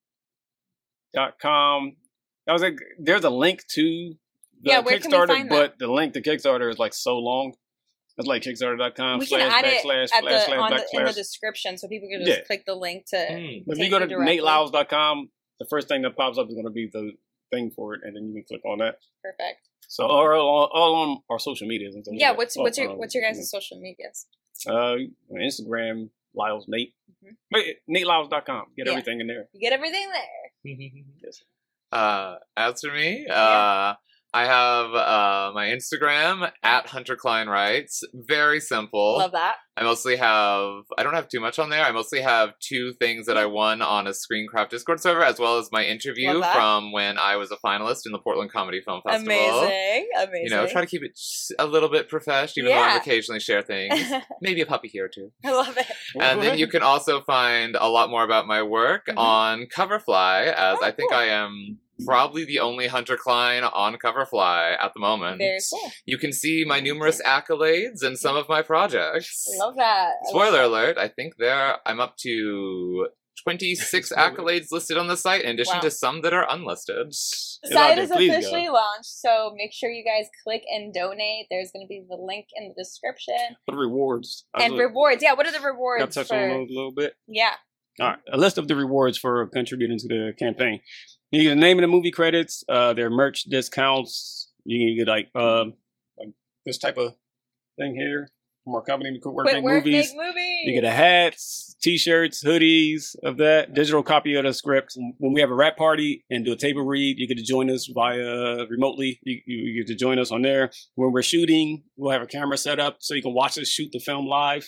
dot com. I was like, there's a link to the Yeah, where can we Kickstarter, find but the link to Kickstarter is like so long. It's like kickstarter dot com We can slash add it backslash at slash the, slash on the, in the backslash. description so people can just Yeah. click the link to. Mm. But if take you go you to directly. nate lyles dot com, the first thing that pops up is going to be the thing for it, and then you can click on that. Perfect. So all, all, all on our social medias. And things Yeah. like What's that. what's your Um, what's your guys' social medias? Uh, on Instagram, Lyles Nate. Mhm. Wait, nate lyles dot com. Get Yeah. everything in there. You get everything there. Yes. Uh, as for me, uh, I have uh, my Instagram at Hunter Klein Writes. Very simple. Love that. I mostly have, I don't have too much on there. I mostly have two things that I won on a Screencraft Discord server, as well as my interview Love that. from when I was a finalist in the Portland Comedy Film Festival. Amazing. Amazing. You know, try to keep it just a little bit professional, even though Yeah. I occasionally share things. Maybe a puppy here or two. I love it. And then you can also find a lot more about my work Mhm. on Coverfly, as Oh, I think cool. I am probably the only Hunter Klein on Coverfly at the moment. Very cool. You can see my numerous accolades and some of my projects. Love that. I love Spoiler alert, I think there I'm up to twenty-six Spoiler. accolades listed on the site, in addition Wow. to some that are unlisted. The It's out site there. is Please go. officially launched, so make sure you guys click and donate. There's going to be the link in the description. What are rewards? I And was- rewards. Yeah, what are the Got to rewards touch for? on those a little bit. Yeah. All right, a list of the rewards for contributing to the campaign. You get the name of the movie credits, uh, their merch discounts. You can get like um, like this type of thing here from our company. We work Quit make work, movies. make movies. You get a hats, t-shirts, hoodies of that, digital copy of the script. When we have a rap party and do a table read, you get to join us via remotely. You, you, you get to join us on there. When we're shooting, we'll have a camera set up so you can watch us shoot the film live.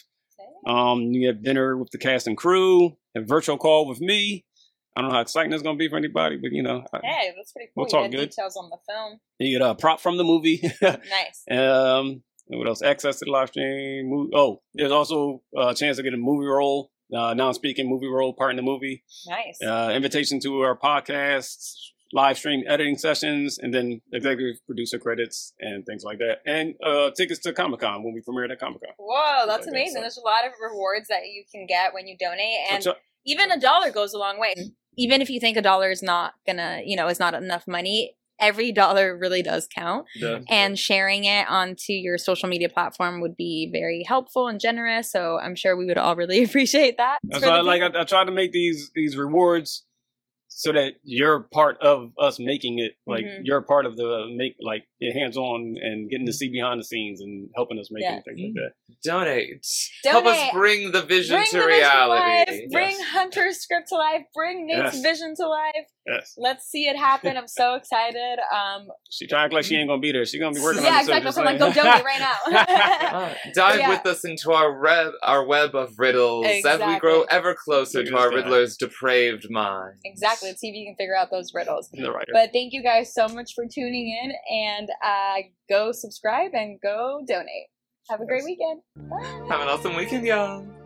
Um, you have dinner with the cast and crew, a virtual call with me. I don't know how exciting it's going to be for anybody, but you know, I- Hey, that's pretty cool. We'll you talk got good. details on the film. you get a prop from the movie. Nice. Um, and what else? Access to the live stream. Mo- Oh, there's also a chance to get a movie role, uh, non-speaking movie role, part in the movie. Nice. Uh, invitation to our podcasts, live stream editing sessions, and then executive producer credits and things like that. And uh, tickets to Comic Con when we premiere at Comic Con. Whoa, that's like that, amazing. so- There's a lot of rewards that you can get when you donate, and So- even a dollar goes a long way. Even if you think a dollar is not gonna, you know, is not enough money, every dollar really does count. the- And sharing it onto your social media platform would be very helpful and generous. So I'm sure we would all really appreciate that. That's For why, the like, people- I, I try to make these these rewards so that you're part of us making it. Like, Mhm. you're part of the make, like, hands on and getting to see behind the scenes and helping us make Yeah. it and things like that. Donate. Help us Donate. bring the vision Bring to the vision to life. reality. Bring Yes. Hunter's script to life. Bring Nate's Yes. vision to life. Yes. Let's see it happen. I'm so excited. Um, She try to act like she ain't gonna be there. She's gonna be working on yeah, it. so exactly. just So I'm like, saying. go donate right now. Uh, dive Yeah. with us into our web, our web of riddles as we Exactly. grow ever closer Look to at our this guy. Riddler's depraved mind. Exactly. Let's see if you can figure out those riddles. The writer. But thank you guys so much for tuning in, and uh, go subscribe and go donate. Have a great weekend. Bye. Have an awesome weekend, y'all.